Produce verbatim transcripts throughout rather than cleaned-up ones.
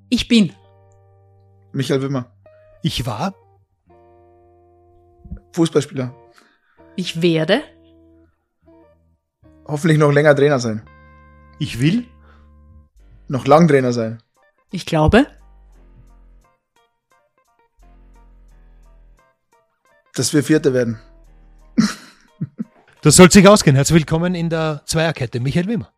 Ich bin. Michael Wimmer. Ich war. Fußballspieler. Ich werde. Hoffentlich noch länger Trainer sein. Ich will. Noch lang Trainer sein. Ich glaube. Dass wir Vierte werden. Das soll sich ausgehen. Herzlich willkommen in der Zweierkette. Michael Wimmer.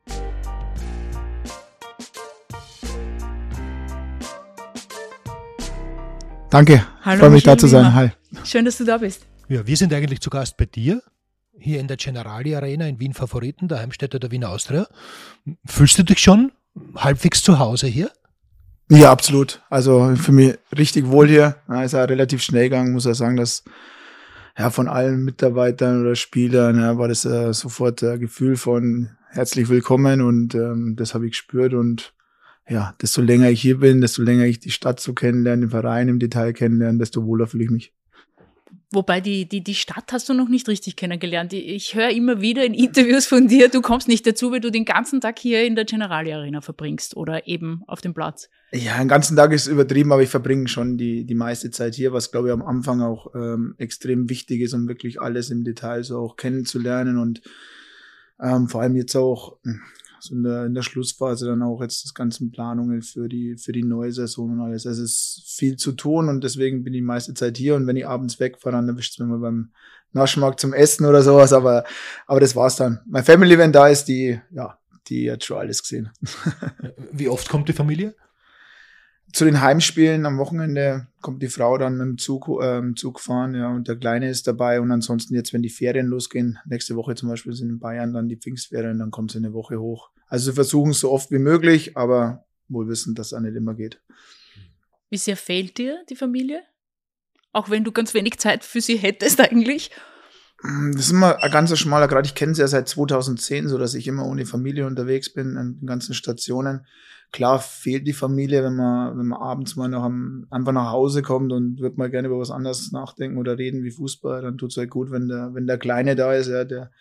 Danke. Hallo, freue mich Michael da zu sein. Wimmer. Hi. Schön, dass du da bist. Ja, wir sind eigentlich zu Gast bei dir, hier in der Generali Arena in Wien Favoriten, der Heimstätte der Wiener Austria. Fühlst du dich schon halbwegs zu Hause hier? Ja, absolut. Also für mich richtig wohl hier. Ja, ist ja relativ schnell gegangen, muss ich sagen, dass ja, von allen Mitarbeitern oder Spielern ja, war das äh, sofort ein Gefühl von herzlich willkommen und ähm, das habe ich gespürt und ja, desto länger ich hier bin, desto länger ich die Stadt so kennenlerne, den Verein im Detail kennenlerne, desto wohler fühle ich mich. Wobei die, die, die Stadt hast du noch nicht richtig kennengelernt. Ich, ich höre immer wieder in Interviews von dir, du kommst nicht dazu, weil du den ganzen Tag hier in der Generali Arena verbringst oder eben auf dem Platz. Ja, den ganzen Tag ist übertrieben, aber ich verbringe schon die, die meiste Zeit hier, was glaube ich am Anfang auch ähm, extrem wichtig ist, um wirklich alles im Detail so auch kennenzulernen und ähm, vor allem jetzt auch so in der, in der Schlussphase dann auch jetzt das ganze Planungen für die, für die neue Saison und alles. Also es ist viel zu tun und deswegen bin ich die meiste Zeit hier und wenn ich abends wegfahre, dann erwischt es mich mal beim Naschmarkt zum Essen oder sowas, aber, aber das war's dann. Meine Family, wenn da ist, die, ja, die hat schon alles gesehen. Wie oft kommt die Familie? Zu den Heimspielen am Wochenende kommt die Frau dann mit dem Zug, äh, im Zug fahren, ja, und der Kleine ist dabei und ansonsten jetzt, wenn die Ferien losgehen, nächste Woche zum Beispiel sind in Bayern dann die Pfingstferien, dann kommt sie eine Woche hoch. Also sie versuchen es so oft wie möglich, aber wohl wissen, dass es auch nicht immer geht. Wie sehr fehlt dir die Familie? Auch wenn du ganz wenig Zeit für sie hättest eigentlich? Das ist immer ein ganz schmaler Grad. Ich kenne sie ja seit zweitausendzehn, so dass ich immer ohne Familie unterwegs bin an den ganzen Stationen. Klar fehlt die Familie, wenn man, wenn man abends mal noch am, einfach nach Hause kommt und wird mal gerne über was anderes nachdenken oder reden wie Fußball, dann tut's halt gut, wenn der, wenn der Kleine da ist, ja, der,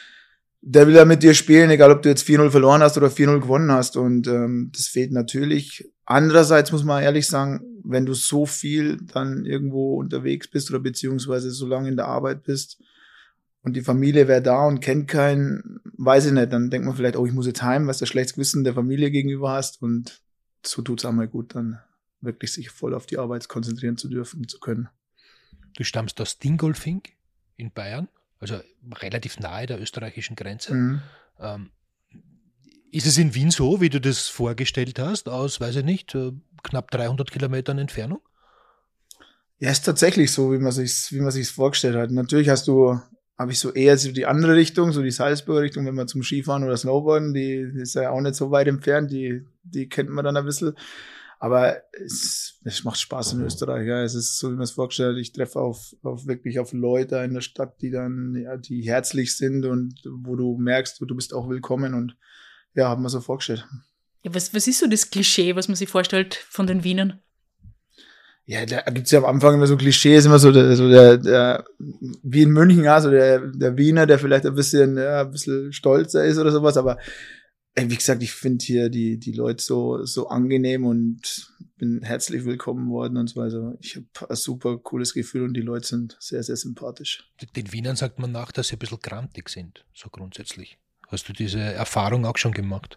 der will ja mit dir spielen, egal ob du jetzt vier null verloren hast oder vier null gewonnen hast und, ähm, das fehlt natürlich. Andererseits muss man ehrlich sagen, wenn du so viel dann irgendwo unterwegs bist oder beziehungsweise so lange in der Arbeit bist, und die Familie wäre da und kennt keinen, weiß ich nicht, dann denkt man vielleicht, oh, ich muss jetzt heim, weil du ein schlechtes Gewissen der Familie gegenüber hast und so tut's auch mal gut, dann wirklich sich voll auf die Arbeit konzentrieren zu dürfen, zu können. Du stammst aus Dingolfing in Bayern, also relativ nahe der österreichischen Grenze. Mhm. Ähm, ist es in Wien so, wie du das vorgestellt hast, aus, weiß ich nicht, knapp dreihundert Kilometern Entfernung? Ja, ist tatsächlich so, wie man sich's, wie man sich's vorgestellt hat. Natürlich hast du habe ich so eher so die andere Richtung, so die Salzburger Richtung, wenn man zum Skifahren oder Snowboarden, die, die ist ja auch nicht so weit entfernt, die, die kennt man dann ein bisschen. Aber es, es macht Spaß in Österreich, ja. Es ist so, wie man es vorgestellt hat. Ich treffe auf, auf wirklich auf Leute in der Stadt, die dann, ja, die herzlich sind und wo du merkst, du bist auch willkommen und ja, haben wir so vorgestellt. Ja, was, was ist so das Klischee, was man sich vorstellt von den Wienern? Ja, da gibt's ja am Anfang immer so Klischees, immer so der, so der, der wie in München, ja, so der, der Wiener, der vielleicht ein bisschen, ja, ein bisschen stolzer ist oder sowas, aber ey, wie gesagt, ich finde hier die, die Leute so, so angenehm und bin herzlich willkommen worden und so, also ich habe ein super cooles Gefühl und die Leute sind sehr, sehr sympathisch. Den Wienern sagt man nach, dass sie ein bisschen grantig sind, so grundsätzlich. Hast du diese Erfahrung auch schon gemacht?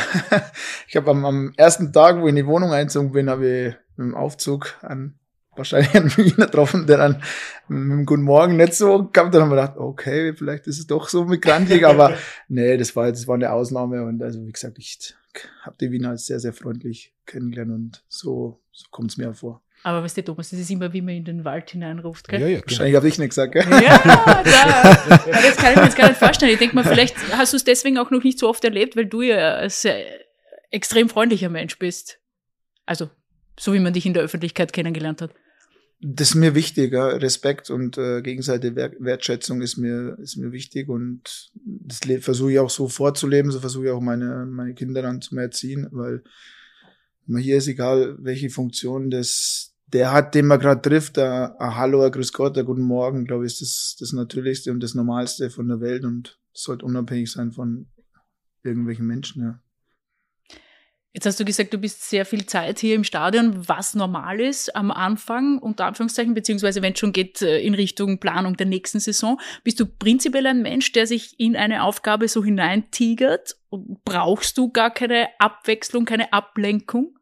Ich habe am, am ersten Tag, wo ich in die Wohnung eingezogen bin, habe ich mit dem Aufzug an wahrscheinlich einen Wiener getroffen, der dann mit dem Guten Morgen nicht so kam. Dann haben wir gedacht, okay, vielleicht ist es doch so mit grantig, aber nee, das war das war eine Ausnahme und also wie gesagt, ich habe die Wiener als sehr, sehr freundlich kennengelernt und so, so kommt es mir vor. Aber weißt du, Thomas, das ist immer, wie man in den Wald hineinruft, gell? Ja, ja, wahrscheinlich habe ich nicht gesagt, gell? Ja, da, das kann ich mir jetzt gar nicht vorstellen. Ich denke mal, vielleicht hast du es deswegen auch noch nicht so oft erlebt, weil du ja ein sehr extrem freundlicher Mensch bist. Also, so wie man dich in der Öffentlichkeit kennengelernt hat. Das ist mir wichtig, ja. Respekt und äh, gegenseitige Wertschätzung ist mir ist mir wichtig und das versuche ich auch so vorzuleben, so versuche ich auch meine meine Kinder dann zu erziehen, weil man hier ist, egal welche Funktion das der hat, den man gerade trifft, ein Hallo, ein Grüß Gott, ein Guten Morgen, glaube ich, ist das das Natürlichste und das Normalste von der Welt und sollte unabhängig sein von irgendwelchen Menschen, ja. Jetzt hast du gesagt, du bist sehr viel Zeit hier im Stadion, was normal ist am Anfang, unter Anführungszeichen, beziehungsweise wenn es schon geht in Richtung Planung der nächsten Saison. Bist du prinzipiell ein Mensch, der sich in eine Aufgabe so hineintigert? Brauchst du gar keine Abwechslung, keine Ablenkung?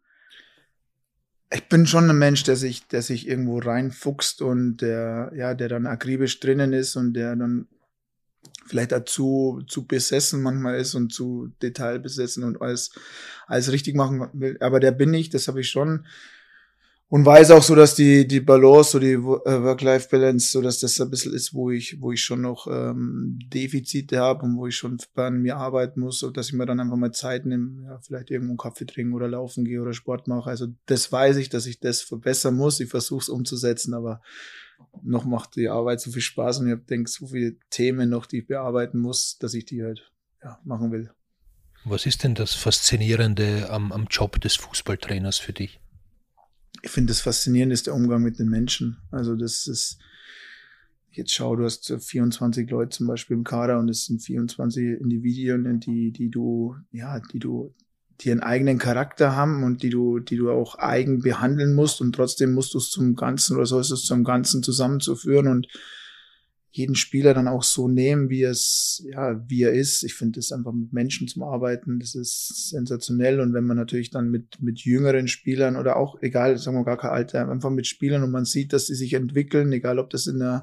Ich bin schon ein Mensch, der sich, der sich irgendwo reinfuchst und der, ja, der dann akribisch drinnen ist und der dann vielleicht dazu zu besessen manchmal ist und zu detailbesessen und alles, alles richtig machen will. Aber der bin ich, das habe ich schon. Und weiß auch so, dass die, die Balance, so die Work-Life-Balance, so dass das ein bisschen ist, wo ich, wo ich schon noch ähm, Defizite habe und wo ich schon an mir arbeiten muss, so dass ich mir dann einfach mal Zeit nehme, ja, vielleicht irgendwo einen Kaffee trinken oder laufen gehe oder Sport mache. Also das weiß ich, dass ich das verbessern muss. Ich versuche es umzusetzen, aber noch macht die Arbeit so viel Spaß und ich denke, so viele Themen noch, die ich bearbeiten muss, dass ich die halt ja, machen will. Was ist denn das Faszinierende am, am Job des Fußballtrainers für dich? Ich finde, das Faszinierende ist der Umgang mit den Menschen. Also das ist, jetzt schau, du hast vierundzwanzig Leute zum Beispiel im Kader und es sind vierundzwanzig Individuen, die, die du, ja, die du, die einen eigenen Charakter haben und die du, die du auch eigen behandeln musst und trotzdem musst du es zum Ganzen oder sollst du es zum Ganzen zusammenzuführen und jeden Spieler dann auch so nehmen, wie es, ja, wie er ist. Ich finde das einfach mit Menschen zum Arbeiten, das ist sensationell und wenn man natürlich dann mit, mit jüngeren Spielern oder auch, egal, sagen wir gar kein Alter, einfach mit Spielern und man sieht, dass sie sich entwickeln, egal ob das in der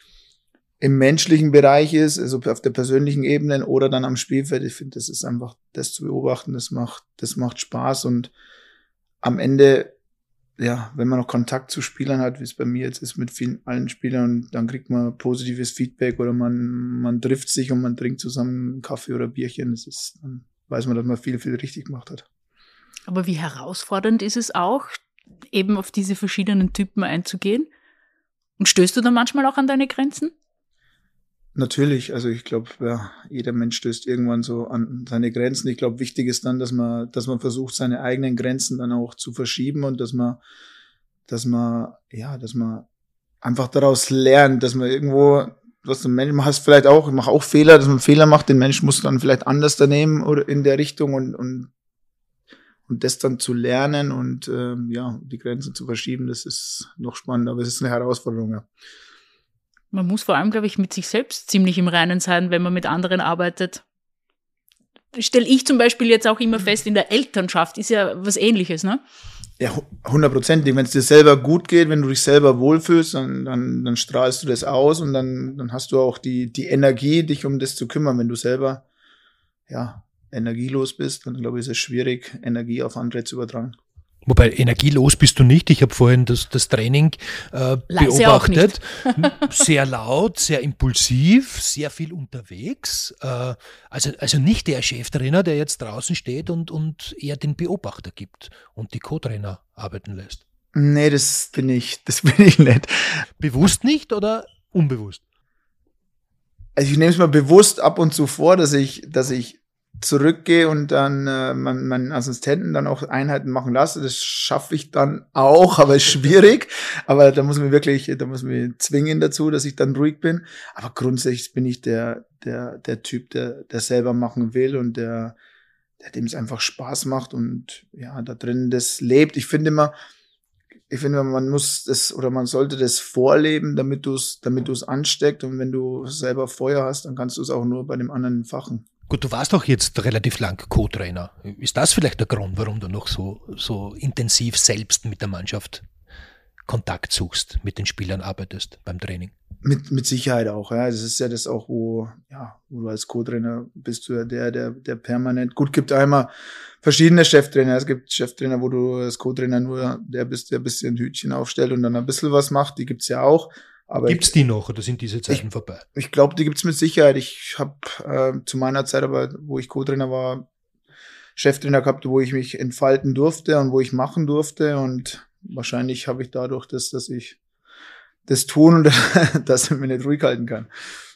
im menschlichen Bereich ist, also auf der persönlichen Ebene oder dann am Spielfeld. Ich finde, das ist einfach, das zu beobachten, das macht, das macht Spaß und am Ende, ja, wenn man noch Kontakt zu Spielern hat, wie es bei mir jetzt ist mit vielen, allen Spielern, dann kriegt man positives Feedback oder man, man trifft sich und man trinkt zusammen einen Kaffee oder Bierchen. Das ist, dann weiß man, dass man viel, viel richtig gemacht hat. Aber wie herausfordernd ist es auch, eben auf diese verschiedenen Typen einzugehen? Und stößt du dann manchmal auch an deine Grenzen? Natürlich, also ich glaube, ja, jeder Mensch stößt irgendwann so an seine Grenzen. Ich glaube, wichtig ist dann, dass man, dass man versucht, seine eigenen Grenzen dann auch zu verschieben und dass man, dass man, ja, dass man einfach daraus lernt, dass man irgendwo, was du Mensch hast vielleicht auch, ich mache auch Fehler, dass man Fehler macht, den Mensch muss dann vielleicht anders da nehmen oder in der Richtung und und und das dann zu lernen und ähm, ja, die Grenzen zu verschieben, das ist noch spannend, aber es ist eine Herausforderung, ja. Man muss vor allem, glaube ich, mit sich selbst ziemlich im Reinen sein, wenn man mit anderen arbeitet. Stelle ich zum Beispiel jetzt auch immer fest, in der Elternschaft ist ja was Ähnliches, ne? Ja, hundertprozentig. Wenn es dir selber gut geht, wenn du dich selber wohlfühlst, dann, dann, dann strahlst du das aus und dann, dann hast du auch die, die Energie, dich um das zu kümmern. Wenn du selber, ja, energielos bist, dann glaube ich, ist es schwierig, Energie auf andere zu übertragen. Wobei energielos bist du nicht. Ich habe vorhin das, das Training äh, beobachtet. Sehr laut, sehr impulsiv, sehr viel unterwegs. Äh, also, also nicht der Cheftrainer, der jetzt draußen steht und, und eher den Beobachter gibt und die Co-Trainer arbeiten lässt. Nee, das bin ich, das bin ich nicht. Bewusst nicht oder unbewusst? Also ich nehme es mal bewusst ab und zu vor, dass ich, dass ich zurückgehe und dann äh, meinen, meinen Assistenten dann auch Einheiten machen lasse. Das schaffe ich dann auch, aber ist schwierig. Aber da muss man wirklich, da muss man zwingen dazu, dass ich dann ruhig bin. Aber grundsätzlich bin ich der, der, der Typ, der, der selber machen will und der, der dem es einfach Spaß macht und ja, da drin das lebt. Ich finde immer, ich finde, man muss das oder man sollte das vorleben, damit du es, damit du es ansteckst. Und wenn du selber Feuer hast, dann kannst du es auch nur bei dem anderen entfachen. Gut, du warst doch jetzt relativ lang Co-Trainer. Ist das vielleicht der Grund, warum du noch so, so intensiv selbst mit der Mannschaft Kontakt suchst, mit den Spielern arbeitest beim Training? Mit, mit Sicherheit auch, ja. Das ist ja das auch, wo, ja, wo du als Co-Trainer bist du ja der, der, der permanent, gut, gibt einmal verschiedene Cheftrainer. Es gibt Cheftrainer, wo du als Co-Trainer nur der bist, der ein bisschen Hütchen aufstellt und dann ein bisschen was macht. Die gibt's ja auch. Aber gibt's die noch oder sind diese Zeiten ich, vorbei? Ich glaube, die gibt's mit Sicherheit. Ich habe äh, zu meiner Zeit, aber wo ich Co-Trainer war, Cheftrainer gehabt, wo ich mich entfalten durfte und wo ich machen durfte. Und wahrscheinlich habe ich dadurch das, dass ich das tun und dass ich mich nicht ruhig halten kann.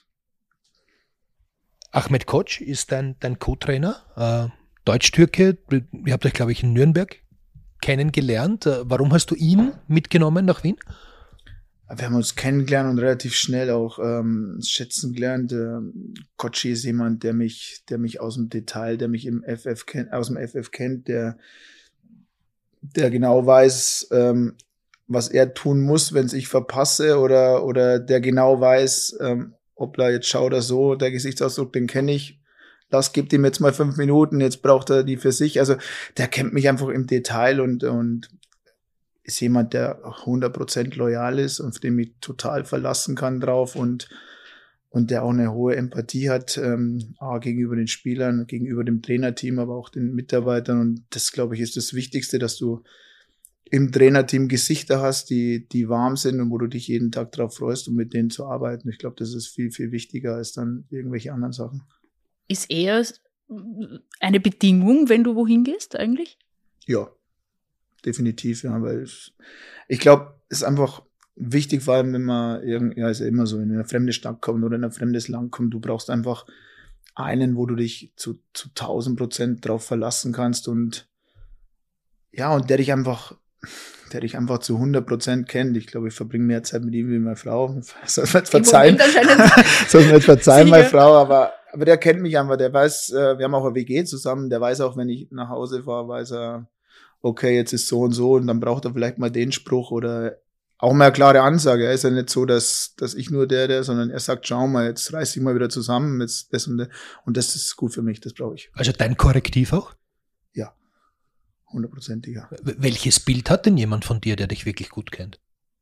Ahmet Koç ist dein, dein Co-Trainer, äh, Deutsch-Türke. Ihr habt euch, glaube ich, in Nürnberg kennengelernt. Warum hast du ihn mitgenommen nach Wien? wir haben uns kennengelernt und relativ schnell auch ähm, schätzen gelernt. Ähm, Kotschi ist jemand, der mich, der mich aus dem Detail, der mich im F F kennt, aus dem F F kennt, der, der genau weiß, ähm, was er tun muss, wenn ich verpasse, oder, oder der genau weiß, ähm, obla, jetzt schaut er so, der Gesichtsausdruck, den kenne ich. Lass, gebt ihm jetzt mal fünf Minuten, jetzt braucht er die für sich. Also der kennt mich einfach im Detail und, und ist jemand, der hundert Prozent loyal ist und auf den ich total verlassen kann drauf und, und der auch eine hohe Empathie hat, ähm, A, gegenüber den Spielern, gegenüber dem Trainerteam, aber auch den Mitarbeitern. Und das, glaube ich, ist das Wichtigste, dass du im Trainerteam Gesichter hast, die, die warm sind und wo du dich jeden Tag drauf freust, um mit denen zu arbeiten. Ich glaube, das ist viel, viel wichtiger als dann irgendwelche anderen Sachen. Ist eher eine Bedingung, wenn du wohin gehst, eigentlich? Ja. Definitiv, ja, weil ich, ich glaube, es ist einfach wichtig, vor allem wenn man irgendwie, ja, ist ja immer so, in eine fremde Stadt kommt oder in ein fremdes Land kommt, du brauchst einfach einen, wo du dich zu, zu tausend Prozent drauf verlassen kannst und ja, und der dich einfach, der dich einfach zu hundert Prozent kennt. Ich glaube, ich verbringe mehr Zeit mit ihm wie meine Frau. Soll mir jetzt verzeihen. Soll mir jetzt verzeihen, meine Frau, aber, aber der kennt mich einfach, der weiß, wir haben auch eine W G zusammen, der weiß auch, wenn ich nach Hause fahre, weiß er, okay, jetzt ist so und so und dann braucht er vielleicht mal den Spruch oder auch mal eine klare Ansage. Er ist ja nicht so, dass, dass ich nur der, der, sondern er sagt, schau mal, jetzt reiß dich mal wieder zusammen, jetzt das und das. Und das ist gut für mich, das brauche ich. Also dein Korrektiv auch? Ja, hundertprozentig, ja. Welches Bild hat denn jemand von dir, der dich wirklich gut kennt?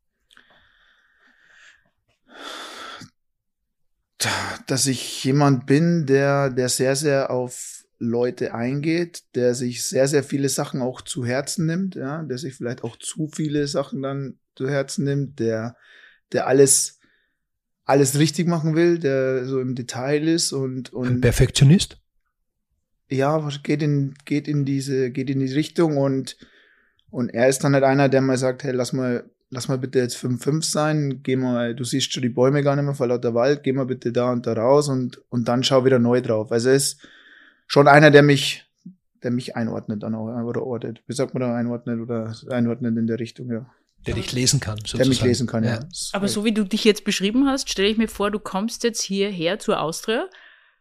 Dass ich jemand bin, der, der sehr, sehr auf Leute eingeht, der sich sehr, sehr viele Sachen auch zu Herzen nimmt, ja, der sich vielleicht auch zu viele Sachen dann zu Herzen nimmt, der, der alles, alles richtig machen will, der so im Detail ist und, und. Ein Perfektionist? Ja, geht in, geht in diese, geht in die Richtung und, und er ist dann halt einer, der mal sagt, hey, lass mal, lass mal bitte jetzt fünf fünf sein, geh mal, du siehst schon die Bäume gar nicht mehr vor lauter Wald, geh mal bitte da und da raus und, und dann schau wieder neu drauf. Also er ist schon einer, der mich, der mich einordnet dann auch, oder ortet. Wie sagt man da, einordnet oder einordnet in der Richtung, ja. Der dich lesen kann, sozusagen. Der mich lesen kann, ja. ja. Aber so wie du dich jetzt beschrieben hast, stelle ich mir vor, du kommst jetzt hierher zur Austria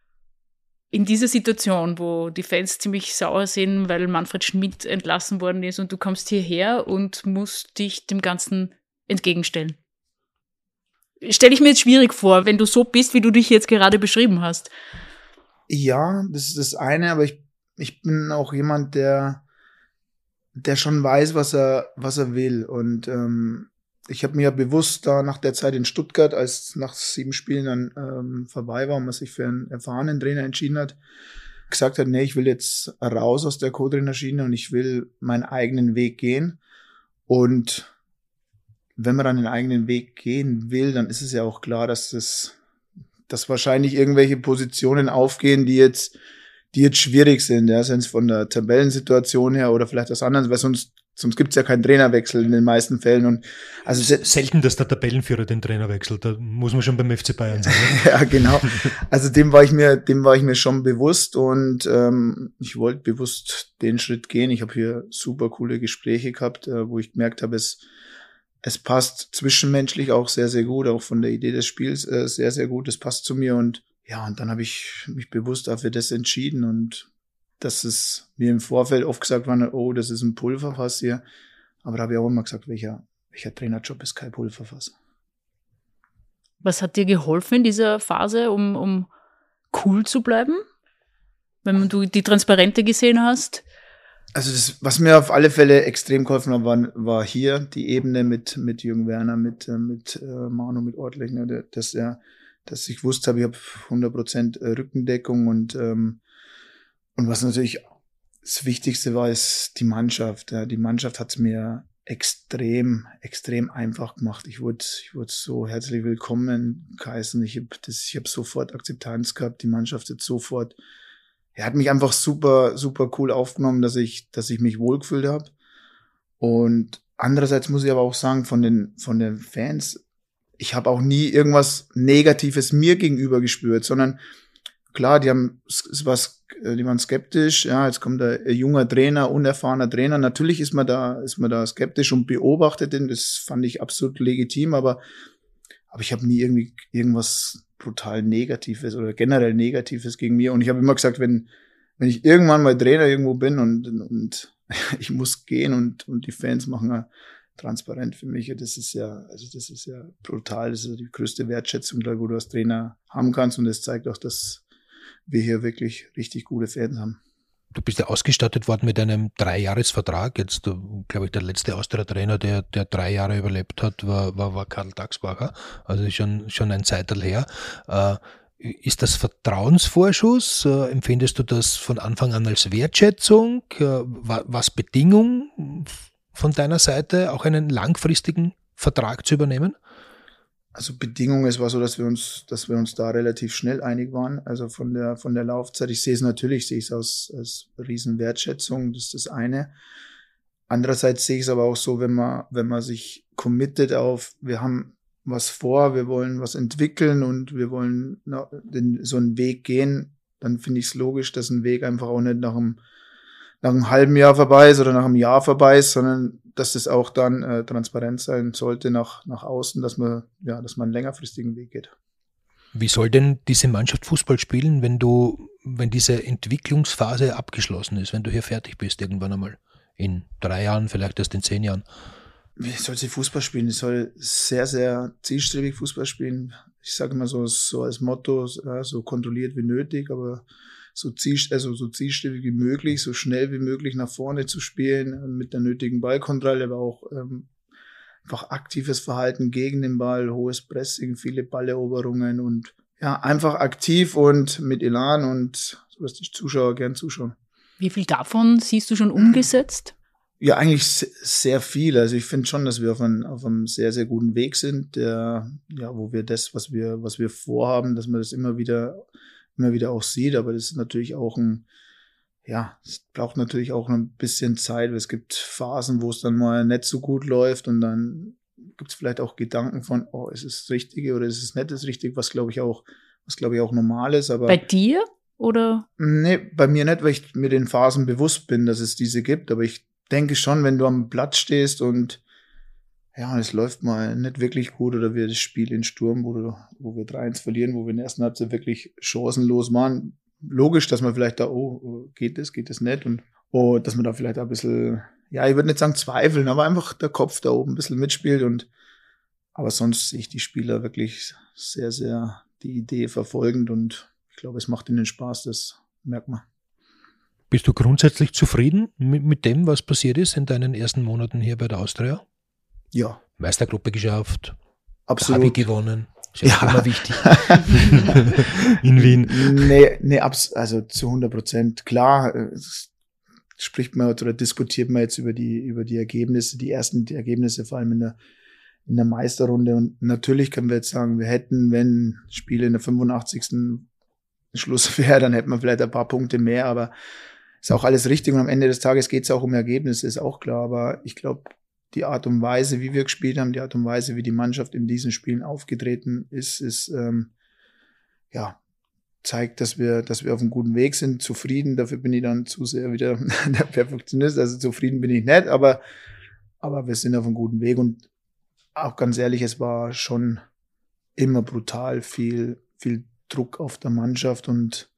in dieser Situation, wo die Fans ziemlich sauer sind, weil Manfred Schmidt entlassen worden ist und du kommst hierher und musst dich dem Ganzen entgegenstellen. Stelle ich mir jetzt schwierig vor, wenn du so bist, wie du dich jetzt gerade beschrieben hast. Ja, das ist das eine, aber ich, ich bin auch jemand, der, der schon weiß, was er, was er will. Und ähm, ich habe mir ja bewusst da nach der Zeit in Stuttgart, als nach sieben Spielen dann ähm, vorbei war und man sich für einen erfahrenen Trainer entschieden hat, gesagt hat, nee, ich will jetzt raus aus der Co-Trainerschiene und ich will meinen eigenen Weg gehen. Und wenn man dann den eigenen Weg gehen will, dann ist es ja auch klar, dass das dass wahrscheinlich irgendwelche Positionen aufgehen, die jetzt, die jetzt schwierig sind, ja, sind es von der Tabellensituation her oder vielleicht was anderes, weil sonst, sonst gibt's ja keinen Trainerwechsel in den meisten Fällen und, also. Selten, dass der Tabellenführer den Trainer wechselt, da muss man schon beim F C Bayern sein. Ja, genau. Also dem war ich mir, dem war ich mir schon bewusst und, ähm, ich wollte bewusst den Schritt gehen. Ich habe hier super coole Gespräche gehabt, äh, wo ich gemerkt habe, es, Es passt zwischenmenschlich auch sehr, sehr gut, auch von der Idee des Spiels äh, sehr, sehr gut. Es passt zu mir und ja, und dann habe ich mich bewusst dafür das entschieden und dass es mir im Vorfeld oft gesagt war, oh, das ist ein Pulverfass hier. Aber da habe ich auch immer gesagt, welcher, welcher Trainerjob ist kein Pulverfass. Was hat dir geholfen in dieser Phase, um, um cool zu bleiben? Wenn du die Transparente gesehen hast? Also das, was mir auf alle Fälle extrem geholfen hat, war, war hier die Ebene mit mit Jürgen Werner, mit mit äh, Manu, mit Ortlich, ne, dass er, dass ich wusste habe, ich habe hundert Prozent Rückendeckung und ähm, und was natürlich das Wichtigste war, ist die Mannschaft. Ja. Die Mannschaft hat es mir extrem extrem einfach gemacht. Ich wurde ich wurde so herzlich willkommen geheißen. Ich habe das, ich habe sofort Akzeptanz gehabt. Die Mannschaft hat sofort Er hat mich einfach super, super cool aufgenommen, dass ich, dass ich mich wohlgefühlt habe. Und andererseits muss ich aber auch sagen, von den, von den Fans, ich habe auch nie irgendwas Negatives mir gegenüber gespürt, sondern klar, die haben, was, die waren skeptisch, ja, jetzt kommt ein, ein junger Trainer, unerfahrener Trainer, natürlich ist man da, ist man da skeptisch und beobachtet ihn, das fand ich absolut legitim, aber, aber ich habe nie irgendwie irgendwas brutal Negatives oder generell Negatives gegen mir und ich habe immer gesagt, wenn, wenn ich irgendwann mal Trainer irgendwo bin und, und ich muss gehen und, und die Fans machen ja transparent für mich, das ist ja, also das ist ja brutal, das ist ja die größte Wertschätzung, glaube ich, wo du als Trainer haben kannst und das zeigt auch, dass wir hier wirklich richtig gute Fans haben. Du bist ja ausgestattet worden mit einem Dreijahresvertrag. Jetzt, glaube ich, der letzte Austria-Trainer, der, der drei Jahre überlebt hat, war, war, war Karl Dagsbacher. Also schon, schon ein Zeitl her. Äh, ist das Vertrauensvorschuss? Äh, empfindest du das von Anfang an als Wertschätzung? Äh, war was Bedingung von deiner Seite, auch einen langfristigen Vertrag zu übernehmen? Also Bedingung, es war so, dass wir uns, dass wir uns da relativ schnell einig waren. Also von der, von der Laufzeit. Ich sehe es natürlich, sehe ich es als, als Riesenwertschätzung. Das ist das eine. Andererseits sehe ich es aber auch so, wenn man, wenn man sich committet auf, wir haben was vor, wir wollen was entwickeln und wir wollen na, den, so einen Weg gehen, dann finde ich es logisch, dass ein Weg einfach auch nicht nach einem, nach einem halben Jahr vorbei ist oder nach einem Jahr vorbei ist, sondern dass das auch dann äh, transparent sein sollte nach, nach außen, dass man, ja, dass man einen längerfristigen Weg geht. Wie soll denn diese Mannschaft Fußball spielen, wenn du, wenn diese Entwicklungsphase abgeschlossen ist, wenn du hier fertig bist irgendwann einmal? In drei Jahren, vielleicht erst in zehn Jahren? Wie soll sie Fußball spielen? Sie soll sehr, sehr zielstrebig Fußball spielen. Ich sage immer so, so als Motto, ja, so kontrolliert wie nötig, aber so, ziel, also so zielstrebig wie möglich, so schnell wie möglich nach vorne zu spielen, mit der nötigen Ballkontrolle, aber auch ähm, einfach aktives Verhalten gegen den Ball, hohes Pressing, viele Balleroberungen und ja, einfach aktiv und mit Elan und so, dass die Zuschauer gern zuschauen. Wie viel davon siehst du schon umgesetzt? Ja, eigentlich sehr viel. Also ich finde schon, dass wir auf einem, auf einem sehr, sehr guten Weg sind, der, ja, wo wir das, was wir, was wir vorhaben, dass man das immer wieder, immer wieder auch sieht. Aber das ist natürlich auch ein, ja, es braucht natürlich auch ein bisschen Zeit. Es gibt Phasen, wo es dann mal nicht so gut läuft und dann gibt es vielleicht auch Gedanken von, oh, ist es das Richtige oder ist es nicht das Richtige, was glaube ich auch, was glaube ich auch normal ist. Aber bei dir oder? Nee, bei mir nicht, weil ich mir den Phasen bewusst bin, dass es diese gibt. Aber ich denke schon, wenn du am Platz stehst und ja, es läuft mal nicht wirklich gut oder wir das Spiel in Sturm, wo, du, wo wir drei eins verlieren, wo wir in der ersten Halbzeit wirklich chancenlos waren. Logisch, dass man vielleicht da, oh, geht das, geht das nicht und oh, dass man da vielleicht ein bisschen, ja, ich würde nicht sagen zweifeln, aber einfach der Kopf da oben ein bisschen mitspielt und aber sonst sehe ich die Spieler wirklich sehr, sehr die Idee verfolgend und ich glaube, es macht ihnen Spaß, das merkt man. Bist du grundsätzlich zufrieden mit, mit dem, was passiert ist in deinen ersten Monaten hier bei der Austria? Ja. Meistergruppe geschafft, absolut. Derby gewonnen. Ist ja, ja immer wichtig. In Wien. Nee, nee, also zu hundert Prozent. Klar, spricht man oder diskutiert man jetzt über die, über die Ergebnisse, die ersten die Ergebnisse, vor allem in der, in der Meisterrunde. Und natürlich können wir jetzt sagen, wir hätten, wenn Spiele in der fünfundachtzigsten Schluss wäre, dann hätten wir vielleicht ein paar Punkte mehr, aber ist auch alles richtig und am Ende des Tages geht es auch um Ergebnisse, ist auch klar, aber ich glaube, die Art und Weise, wie wir gespielt haben, die Art und Weise, wie die Mannschaft in diesen Spielen aufgetreten ist, ist, ähm, ja, zeigt, dass wir, dass wir auf einem guten Weg sind, zufrieden, dafür bin ich dann zu sehr wieder der Perfektionist, also zufrieden bin ich nicht, aber, aber wir sind auf einem guten Weg und auch ganz ehrlich, es war schon immer brutal viel, viel Druck auf der Mannschaft und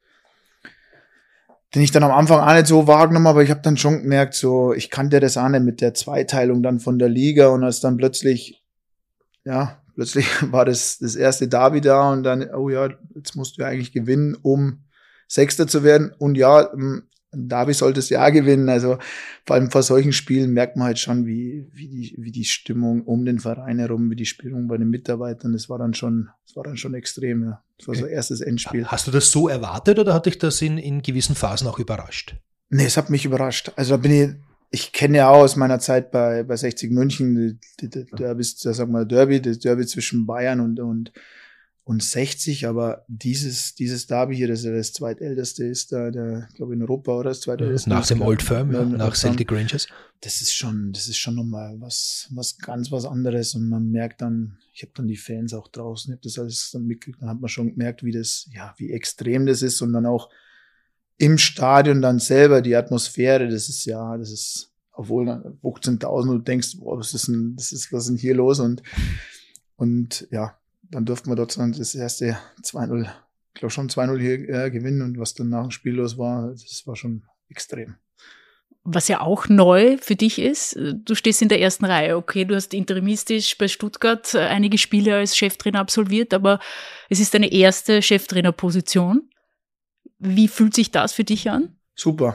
den ich dann am Anfang auch nicht so wahrgenommen, aber ich habe dann schon gemerkt, so ich kannte das auch nicht mit der Zweiteilung dann von der Liga und als dann plötzlich, ja, plötzlich war das das erste Derby da und dann, oh ja, jetzt musst du ja eigentlich gewinnen, um Sechster zu werden und ja, ein Derby solltest du ja gewinnen, also vor allem vor solchen Spielen merkt man halt schon, wie wie die wie die Stimmung um den Verein herum, wie die Stimmung bei den Mitarbeitern, das war dann schon, das war dann schon extrem, ja. Das war so erstes Endspiel. Hast du das so erwartet oder hat dich das in, in gewissen Phasen auch überrascht? Nee, es hat mich überrascht. Also da bin ich, ich kenne ja auch aus meiner Zeit bei, bei sechzig München, die, die, die Derbys, da sagen wir Derby, das Derby zwischen Bayern und, und, und sechzig, aber dieses, dieses Derby hier, das ja das zweitälteste ist, da, der, ich glaube in Europa, oder das zweitälteste. Nach dem klar, Old Firm, ja, nach Old Celtic Firm. Rangers. Das ist schon, das ist schon nochmal was, was ganz was anderes und man merkt dann, ich habe dann die Fans auch draußen, ich habe das alles dann mitgekriegt, dann hat man schon gemerkt, wie das, ja, wie extrem das ist und dann auch im Stadion dann selber die Atmosphäre, das ist ja, das ist, obwohl dann fünfzehntausend und du denkst, boah, was ist denn, das ist, was ist denn hier los und, und ja, dann durften wir dort das erste zwei null, ich glaube schon zwei null hier äh, gewinnen und was dann nach dem Spiel los war, das war schon extrem. Was ja auch neu für dich ist, du stehst in der ersten Reihe, okay, du hast interimistisch bei Stuttgart einige Spiele als Cheftrainer absolviert, aber es ist deine erste Cheftrainerposition. Wie fühlt sich das für dich an? Super.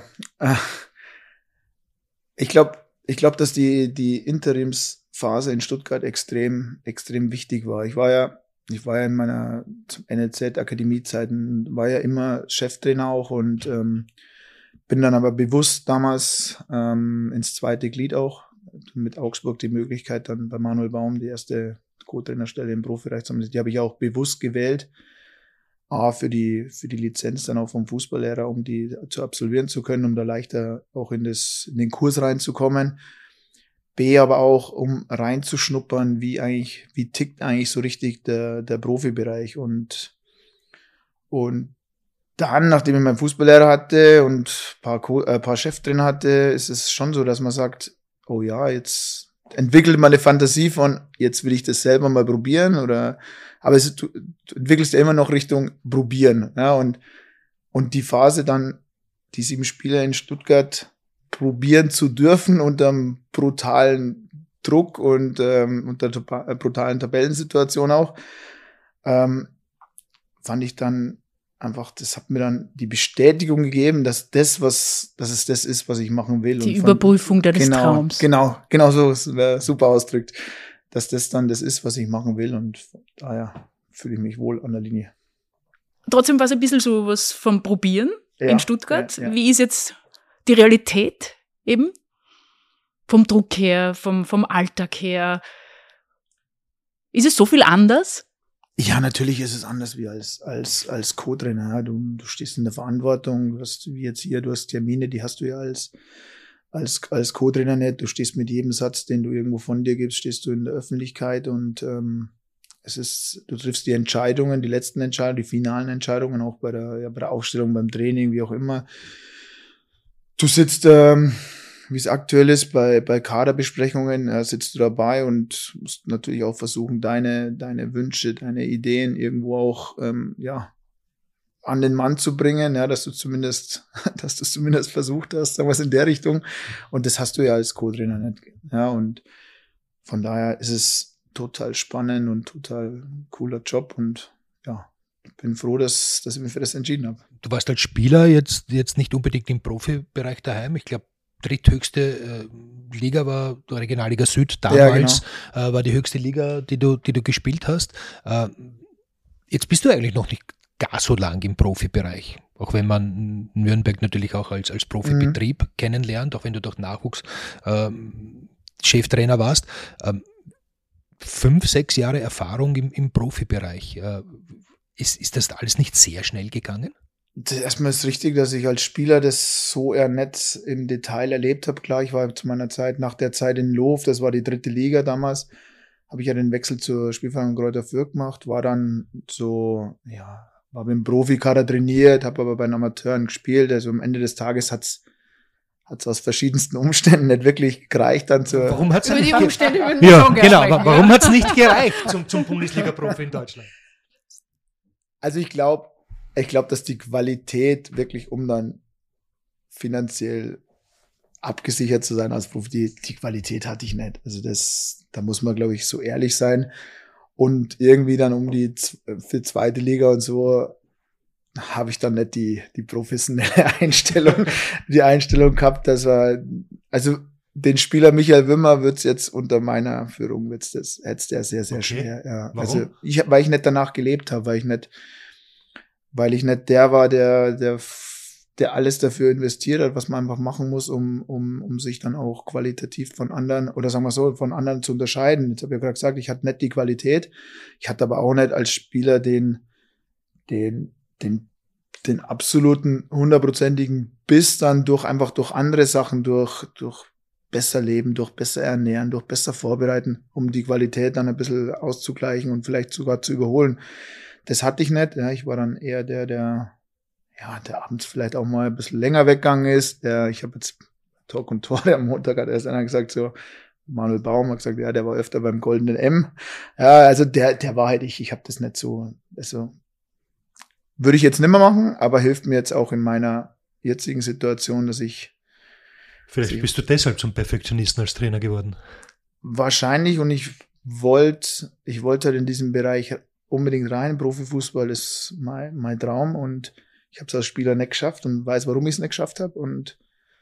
Ich glaube, ich glaube, dass die, die Interimsphase in Stuttgart extrem, extrem wichtig war. Ich war ja Ich war ja in meiner N L Z-Akademiezeiten, war ja immer Cheftrainer auch und ähm, bin dann aber bewusst damals ähm, ins zweite Glied auch, mit Augsburg die Möglichkeit dann bei Manuel Baum die erste Co-Trainerstelle im Profibereich zu haben. Die habe ich auch bewusst gewählt, A, für die, für die Lizenz dann auch vom Fußballlehrer, um die zu absolvieren zu können, um da leichter auch in, das, in den Kurs reinzukommen. B, aber auch, um reinzuschnuppern, wie eigentlich, wie tickt eigentlich so richtig der, der Profibereich und, und dann, nachdem ich meinen Fußballlehrer hatte und ein paar, Co- äh, paar Cheftrainer hatte, ist es schon so, dass man sagt, oh ja, jetzt entwickelt man eine Fantasie von, jetzt will ich das selber mal probieren oder, aber es, du, du entwickelst ja immer noch Richtung probieren, ja, und, und die Phase dann, die sieben Spiele in Stuttgart probieren zu dürfen unter einem brutalen Druck und ähm, unter einer brutalen Tabellensituation auch, ähm, fand ich dann einfach, das hat mir dann die Bestätigung gegeben, dass das, was, dass es das ist, was ich machen will. Die und von, Überprüfung deines genau, Traums. Genau, genau so, das wäre super ausgedrückt, dass das dann das ist, was ich machen will und daher fühle ich mich wohl an der Linie. Trotzdem war es ein bisschen so was vom Probieren Ja, in Stuttgart. ja, ja. Wie ist jetzt die Realität eben? Vom Druck her, vom, vom Alltag her. Ist es so viel anders? Ja, natürlich ist es anders wie als, als, als Co-Trainer. Ja. Du, du stehst in der Verantwortung, du hast, wie jetzt hier, du hast Termine, die hast du ja als, als, als Co-Trainer nicht. Du stehst mit jedem Satz, den du irgendwo von dir gibst, stehst du in der Öffentlichkeit und, ähm, es ist, du triffst die Entscheidungen, die letzten Entscheidungen, die finalen Entscheidungen, auch bei der, ja, bei der Aufstellung, beim Training, wie auch immer. Du sitzt, ähm, wie es aktuell ist, bei, bei Kaderbesprechungen, äh, sitzt du dabei und musst natürlich auch versuchen, deine, deine Wünsche, deine Ideen irgendwo auch, ähm, ja, an den Mann zu bringen, ja, dass du zumindest, dass du es zumindest versucht hast, sagen wir es in der Richtung. Und das hast du ja als Co-Trainer nicht. Ja, und von daher ist es total spannend und total cooler Job und ja, ich bin froh, dass, dass ich mich für das entschieden habe. Du warst als Spieler jetzt, jetzt nicht unbedingt im Profibereich daheim. Ich glaube, dritthöchste äh, Liga war Regionalliga Süd damals, ja, genau. äh, war die höchste Liga, die du, die du gespielt hast. Äh, jetzt bist du eigentlich noch nicht gar so lang im Profibereich, auch wenn man Nürnberg natürlich auch als, als Profibetrieb mhm. kennenlernt, auch wenn du durch Nachwuchs ähm, Cheftrainer warst. Ähm, fünf, sechs Jahre Erfahrung im, im Profibereich. Äh, ist, ist das alles nicht sehr schnell gegangen? Erstmal ist es richtig, dass ich als Spieler das so eher nicht im Detail erlebt habe. Klar, ich war zu meiner Zeit, nach der Zeit in Lof, das war die dritte Liga damals, habe ich ja den Wechsel zur Spielvereinigung Greuther Fürth gemacht, war dann so, ja, war mit dem Profikader trainiert, habe aber bei den Amateuren gespielt. Also am Ende des Tages hat's hat's aus verschiedensten Umständen nicht wirklich gereicht dann zur. Warum hat's über die nicht Umstände ge- würden ja, schon genau. sprechen, Warum ja. hat's nicht gereicht zum, zum Bundesliga-Profi in Deutschland? Also ich glaube, ich glaube, dass die Qualität wirklich, um dann finanziell abgesichert zu sein als Profi, die, die Qualität hatte ich nicht. Also das, da muss man, glaube ich, so ehrlich sein. Und irgendwie dann um die für zweite Liga und so habe ich dann nicht die, die professionelle Einstellung, die Einstellung gehabt, dass wir, also den Spieler Michael Wimmer wird's jetzt unter meiner Führung, wird's das, hätt's der sehr, sehr Okay. schwer. Ja. Warum? Also ich, weil ich nicht danach gelebt habe, weil ich nicht, weil ich nicht der war, der, der der alles dafür investiert hat, was man einfach machen muss, um, um, um sich dann auch qualitativ von anderen, oder sagen wir so, von anderen zu unterscheiden. Jetzt habe ich ja gerade gesagt, ich hatte nicht die Qualität, ich hatte aber auch nicht als Spieler den, den, den, den absoluten hundertprozentigen Biss dann durch, einfach durch andere Sachen, durch, durch besser leben, durch besser ernähren, durch besser vorbereiten, um die Qualität dann ein bisschen auszugleichen und vielleicht sogar zu überholen. Das hatte ich nicht, ja, ich war dann eher der, der, ja, der abends vielleicht auch mal ein bisschen länger weggegangen ist. Der, ich habe jetzt Talk und Tore am Montag hat erst einer gesagt, so, Manuel Baum hat gesagt, ja, der war öfter beim Goldenen M. Ja, also der, der war halt ich, ich habe das nicht so, also würde ich jetzt nicht mehr machen, aber hilft mir jetzt auch in meiner jetzigen Situation, dass ich Vielleicht dass bist ich, du deshalb zum Perfektionisten als Trainer geworden. Wahrscheinlich, und ich wollte, ich wollte halt in diesem Bereich unbedingt rein. Profifußball ist mein, mein Traum und ich habe es als Spieler nicht geschafft und weiß, warum ich es nicht geschafft habe, und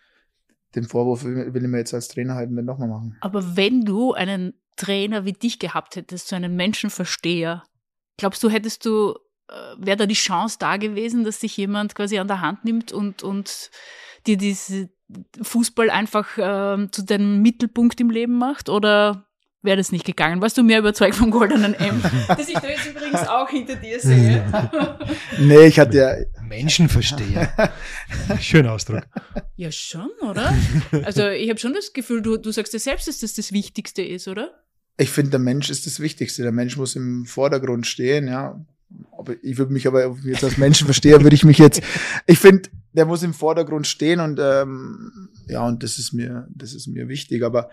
den Vorwurf will ich mir jetzt als Trainer halt nicht nochmal machen. Aber wenn du einen Trainer wie dich gehabt hättest, so einen Menschenversteher, glaubst du, hättest du, wäre da die Chance da gewesen, dass sich jemand quasi an der Hand nimmt und, und dir diese Fußball einfach äh, zu deinem Mittelpunkt im Leben macht, oder wäre das nicht gegangen? Warst du mehr überzeugt vom Goldenen M? Das ich da jetzt übrigens auch hinter dir sehe. Nee, ich hatte ja... Menschenversteher. Schöner Ausdruck. Ja, schon, oder? Also ich habe schon das Gefühl, du, du sagst ja selbst, dass das das Wichtigste ist, oder? Ich finde, der Mensch ist das Wichtigste. Der Mensch muss im Vordergrund stehen, ja. Aber ich würde mich aber jetzt als Menschenversteher, würde ich mich jetzt... Ich finde, der muss im Vordergrund stehen und ähm, ja, und das ist mir, das ist mir wichtig, aber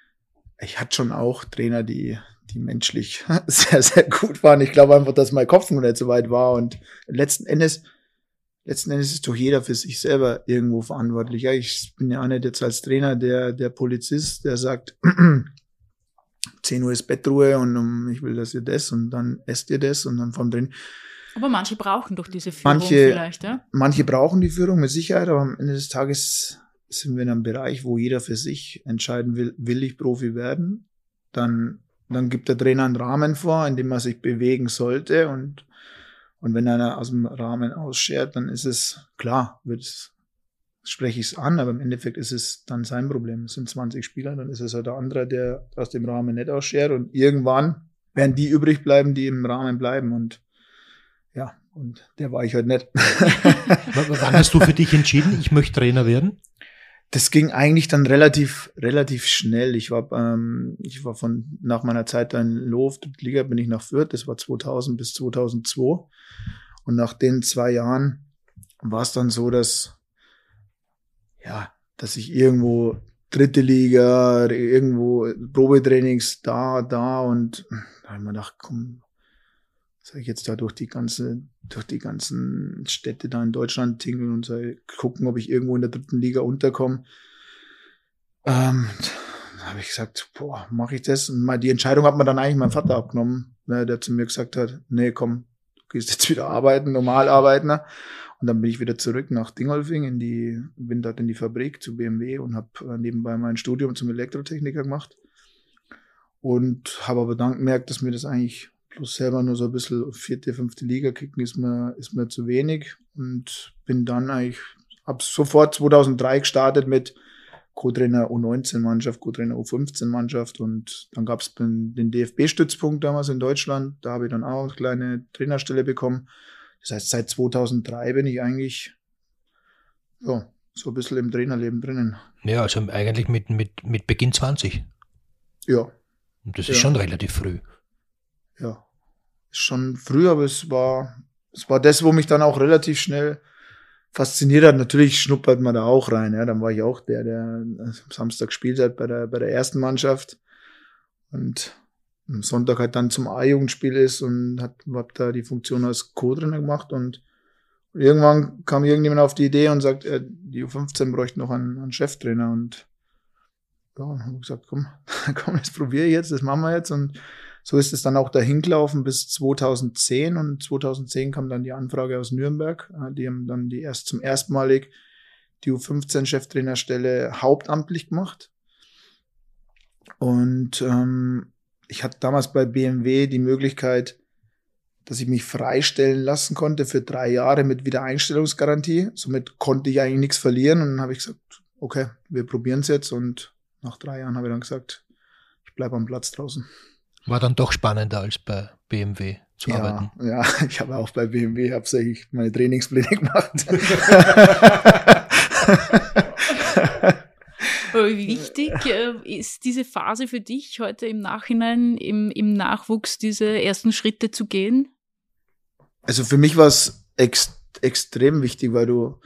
ich hatte schon auch Trainer, die, die menschlich sehr, sehr gut waren. Ich glaube einfach, dass mein Kopf noch nicht so weit war. Und letzten Endes, letzten Endes ist doch jeder für sich selber irgendwo verantwortlich. Ja, ich bin ja auch nicht jetzt als Trainer der, der Polizist, der sagt, zehn Uhr ist Bettruhe und um, ich will, dass ihr das und dann esst ihr das und dann von drin. Aber manche brauchen doch diese Führung manche, vielleicht, ja? Manche brauchen die Führung mit Sicherheit, aber am Ende des Tages sind wir in einem Bereich, wo jeder für sich entscheiden will, will ich Profi werden? Dann, dann gibt der Trainer einen Rahmen vor, in dem man sich bewegen sollte, und, und wenn einer aus dem Rahmen ausschert, dann ist es, klar, wird es, spreche ich es an, aber im Endeffekt ist es dann sein Problem. Es sind zwanzig Spieler, dann ist es halt der andere, der aus dem Rahmen nicht ausschert, und irgendwann werden die übrig bleiben, die im Rahmen bleiben, und ja, und der war ich halt nicht. Wann hast du für dich entschieden, ich möchte Trainer werden? Das ging eigentlich dann relativ, relativ schnell. Ich war, ähm, ich war von, nach meiner Zeit in Low Liga bin ich nach Fürth. Das war zweitausend bis zweitausendzwei. Und nach den zwei Jahren war es dann so, dass, ja, dass ich irgendwo dritte Liga, irgendwo Probetrainings da, da, und da habe ich mir gedacht, komm, soll ich jetzt da durch die ganze, durch die ganzen Städte da in Deutschland tingeln und soll gucken, ob ich irgendwo in der dritten Liga unterkomme. Ähm, da habe ich gesagt, boah, mache ich das? Und mal die Entscheidung hat mir dann eigentlich mein Vater abgenommen, ne, der zu mir gesagt hat, nee, komm, du gehst jetzt wieder arbeiten, normal arbeiten. Und dann bin ich wieder zurück nach Dingolfing in die, bin dort in die Fabrik zu B M W und habe nebenbei mein Studium zum Elektrotechniker gemacht. Und habe aber dann gemerkt, dass mir das eigentlich plus selber nur so ein bisschen vierte, fünfte Liga kicken ist mir, ist mir zu wenig, und bin dann eigentlich, hab sofort zweitausenddrei gestartet mit Co-Trainer U neunzehn Mannschaft, Co-Trainer U fünfzehn Mannschaft, und dann gab es den D F B-Stützpunkt damals in Deutschland, da habe ich dann auch eine kleine Trainerstelle bekommen. Das heißt, seit zweitausenddrei bin ich eigentlich, ja, so ein bisschen im Trainerleben drinnen. Ja, also eigentlich mit, mit, mit Beginn zwanzig. Ja. Und das ist ja. schon relativ früh. Ja, schon früh, aber es war, es war das, wo mich dann auch relativ schnell fasziniert hat. Natürlich schnuppert man da auch rein, ja. Dann war ich auch der, der am Samstag gespielt hat bei der, bei der ersten Mannschaft und am Sonntag halt dann zum A-Jugendspiel ist, und hat, hab da die Funktion als Co-Trainer gemacht, und irgendwann kam irgendjemand auf die Idee und sagt, äh, die U fünfzehn bräuchte noch einen, einen Cheftrainer, und ja, dann habe ich gesagt, komm, komm, das probiere ich jetzt, das machen wir jetzt, und so ist es dann auch dahin gelaufen bis zweitausendzehn, und zweitausendzehn kam dann die Anfrage aus Nürnberg. Die haben dann die erst zum erstmalig die U fünfzehn Cheftrainerstelle hauptamtlich gemacht. Und ähm, ich hatte damals bei B M W die Möglichkeit, dass ich mich freistellen lassen konnte für drei Jahre mit Wiedereinstellungsgarantie. Somit konnte ich eigentlich nichts verlieren. Und dann habe ich gesagt, okay, wir probieren es jetzt. Und nach drei Jahren habe ich dann gesagt, ich bleibe am Platz draußen. War dann doch spannender als bei B M W zu ja, arbeiten. Ja, ich habe auch bei B M W hauptsächlich meine Trainingspläne gemacht. Wie wichtig äh, ist diese Phase für dich heute im Nachhinein, im, im Nachwuchs, diese ersten Schritte zu gehen? Also für mich war es ex- extrem wichtig, weil du,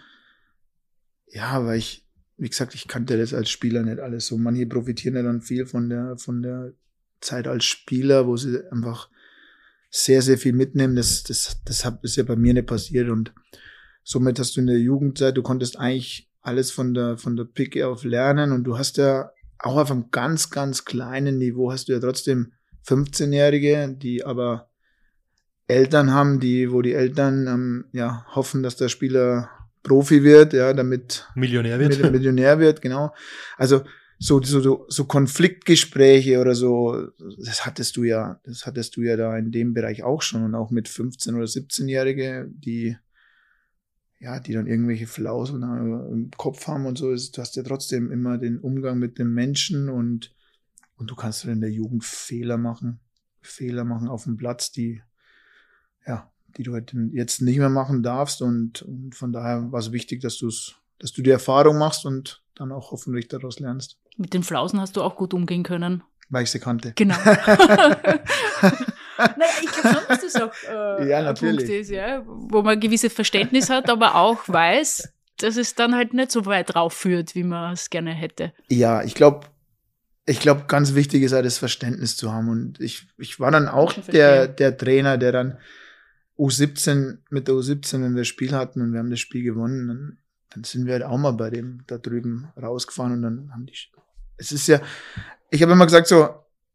ja, weil ich, wie gesagt, ich kannte das als Spieler nicht alles so. Manche profitieren ja dann viel von der, von der Zeit als Spieler, wo sie einfach sehr, sehr viel mitnehmen. Das, das, das hat, ist ja bei mir nicht passiert und somit hast du in der Jugendzeit, du konntest eigentlich alles von der, von der Picke auf lernen und du hast ja auch auf einem ganz, ganz kleinen Niveau hast du ja trotzdem fünfzehnjährige, die aber Eltern haben, die, wo die Eltern ähm, ja hoffen, dass der Spieler Profi wird, ja, damit Millionär wird. Mit, Millionär wird, genau. Also so, so, so Konfliktgespräche oder so, das hattest du ja, das hattest du ja da in dem Bereich auch schon und auch mit fünfzehn- oder siebzehnjährige, die ja, die dann irgendwelche Flauseln im Kopf haben und so. Du hast ja trotzdem immer den Umgang mit den Menschen und und du kannst dann in der Jugend Fehler machen, Fehler machen auf dem Platz, die ja, die du halt jetzt nicht mehr machen darfst und, und von daher war es wichtig, dass du es, dass du die Erfahrung machst und dann auch hoffentlich daraus lernst. Mit den Flausen hast du auch gut umgehen können. Weil ich sie kannte. Genau. Naja, ich glaube schon, dass das auch äh, ja, ein natürlich. Punkt ist, ja, wo man ein gewisses Verständnis hat, aber auch weiß, dass es dann halt nicht so weit drauf führt, wie man es gerne hätte. Ja, ich glaube, ich glaube, ganz wichtig ist halt das Verständnis zu haben. Und ich, ich war dann auch der, der Trainer, der dann U siebzehn, mit der U siebzehn, wenn wir das Spiel hatten und wir haben das Spiel gewonnen, dann, dann sind wir halt auch mal bei dem da drüben rausgefahren und dann haben die, es ist ja, ich habe immer gesagt so,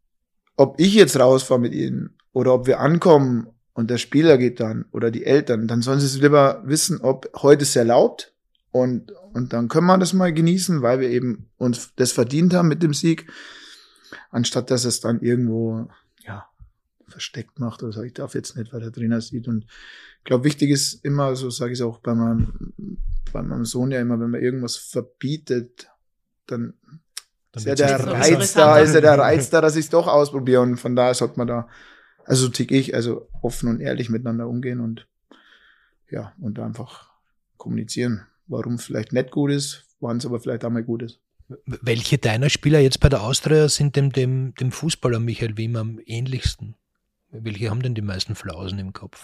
ob ich jetzt rausfahre mit ihnen oder ob wir ankommen und der Spieler geht dann oder die Eltern, dann sollen sie es lieber wissen, ob heute ist erlaubt und, und dann können wir das mal genießen, weil wir eben uns das verdient haben mit dem Sieg, anstatt dass es dann irgendwo, ja, versteckt macht oder sage ich darf jetzt nicht, weil der Trainer sieht. Und ich glaube, wichtig ist immer, so sage ich es auch bei meinem, bei meinem Sohn ja immer, wenn man irgendwas verbietet, dann, dann ist ja der Reiz da, ist ja der Reiz da, dass ich es doch ausprobiere. Und von daher sollte man da, also so tick ich, also offen und ehrlich miteinander umgehen und ja, und einfach kommunizieren, warum es vielleicht nicht gut ist, wann es aber vielleicht auch mal gut ist. Welche deiner Spieler jetzt bei der Austria sind dem, dem, dem Fußballer Michael Wimmer am ähnlichsten? Welche haben denn die meisten Flausen im Kopf?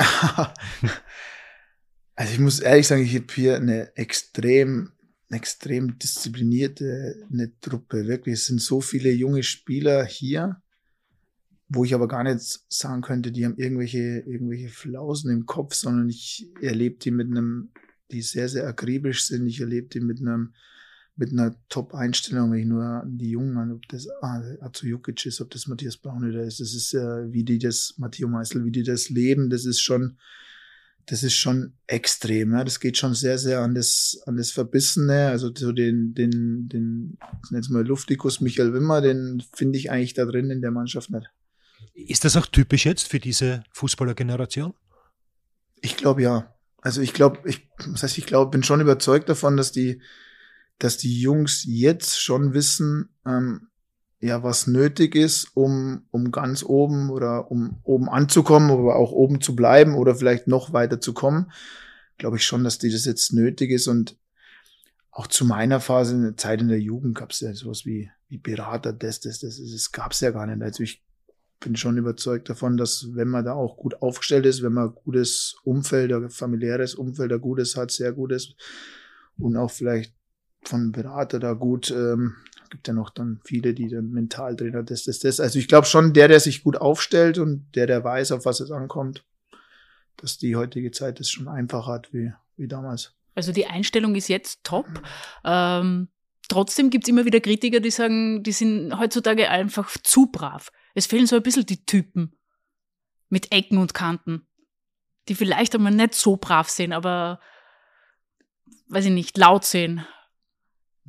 Also ich muss ehrlich sagen, ich habe hier eine extrem, extrem disziplinierte eine Truppe. Wirklich, es sind so viele junge Spieler hier, wo ich aber gar nicht sagen könnte, die haben irgendwelche, irgendwelche Flausen im Kopf, sondern ich erlebe die mit einem, die sehr, sehr akribisch sind. Ich erlebe die mit einem mit einer Top-Einstellung, wenn ich nur an die Jungen an, ob das ah, Azu Jukic ist, ob das Matthias Braunhütter ist, das ist äh, wie die das, Matteo Meißel, wie die das leben, das ist schon, das ist schon extrem, ja? Das geht schon sehr, sehr an das, an das Verbissene, also so den, den, den, jetzt mal Luftikus Michael Wimmer, den finde ich eigentlich da drin in der Mannschaft nicht. Ist das auch typisch jetzt für diese Fußballergeneration? Ich glaube ja. Also ich glaube, ich, das heißt, ich glaube, bin schon überzeugt davon, dass die dass die Jungs jetzt schon wissen, ähm, ja, was nötig ist, um, um ganz oben oder um oben anzukommen, aber auch oben zu bleiben oder vielleicht noch weiter zu kommen. Glaube ich schon, dass die das jetzt nötig ist und auch zu meiner Phase, in der Zeit in der Jugend gab es ja sowas wie, wie Berater, das, das, das, das gab es ja gar nicht. Also ich bin schon überzeugt davon, dass wenn man da auch gut aufgestellt ist, wenn man ein gutes Umfeld, ein familiäres Umfeld, ein gutes hat, sehr gutes und auch vielleicht von Berater da gut, ähm, gibt ja noch dann viele, die dann Mentaltrainer, das, das, das. Also ich glaube schon, der, der sich gut aufstellt und der, der weiß, auf was es ankommt, dass die heutige Zeit es schon einfacher hat wie, wie damals. Also die Einstellung ist jetzt top. Ähm, trotzdem gibt es immer wieder Kritiker, die sagen, die sind heutzutage einfach zu brav. Es fehlen so ein bisschen die Typen mit Ecken und Kanten, die vielleicht einmal nicht so brav sind, aber weiß ich nicht, laut sind.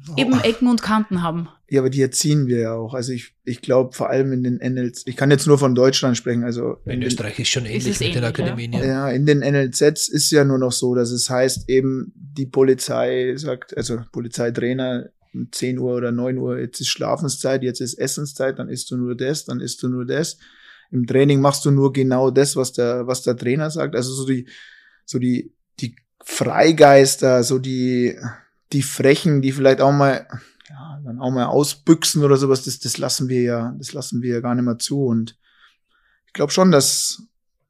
eben Ecken und Kanten haben. Ja, aber die erziehen wir ja auch. Also ich, ich glaube vor allem in den N L Z, ich kann jetzt nur von Deutschland sprechen. Also in, in Österreich ist schon ähnlich ist mit ähnlich, den Akademien. Ja. ja, in den N L Zs ist ja nur noch so, dass es heißt eben, die Polizei sagt, also Polizeitrainer, um zehn Uhr oder neun Uhr, jetzt ist Schlafenszeit, jetzt ist Essenszeit, dann isst du nur das, dann isst du nur das. Im Training machst du nur genau das, was der, was der Trainer sagt. Also so die, so die, die Freigeister, so die, die Frechen, die vielleicht auch mal, ja, dann auch mal ausbüchsen oder sowas, das, das lassen wir ja, das lassen wir ja gar nicht mehr zu. Und ich glaube schon, dass,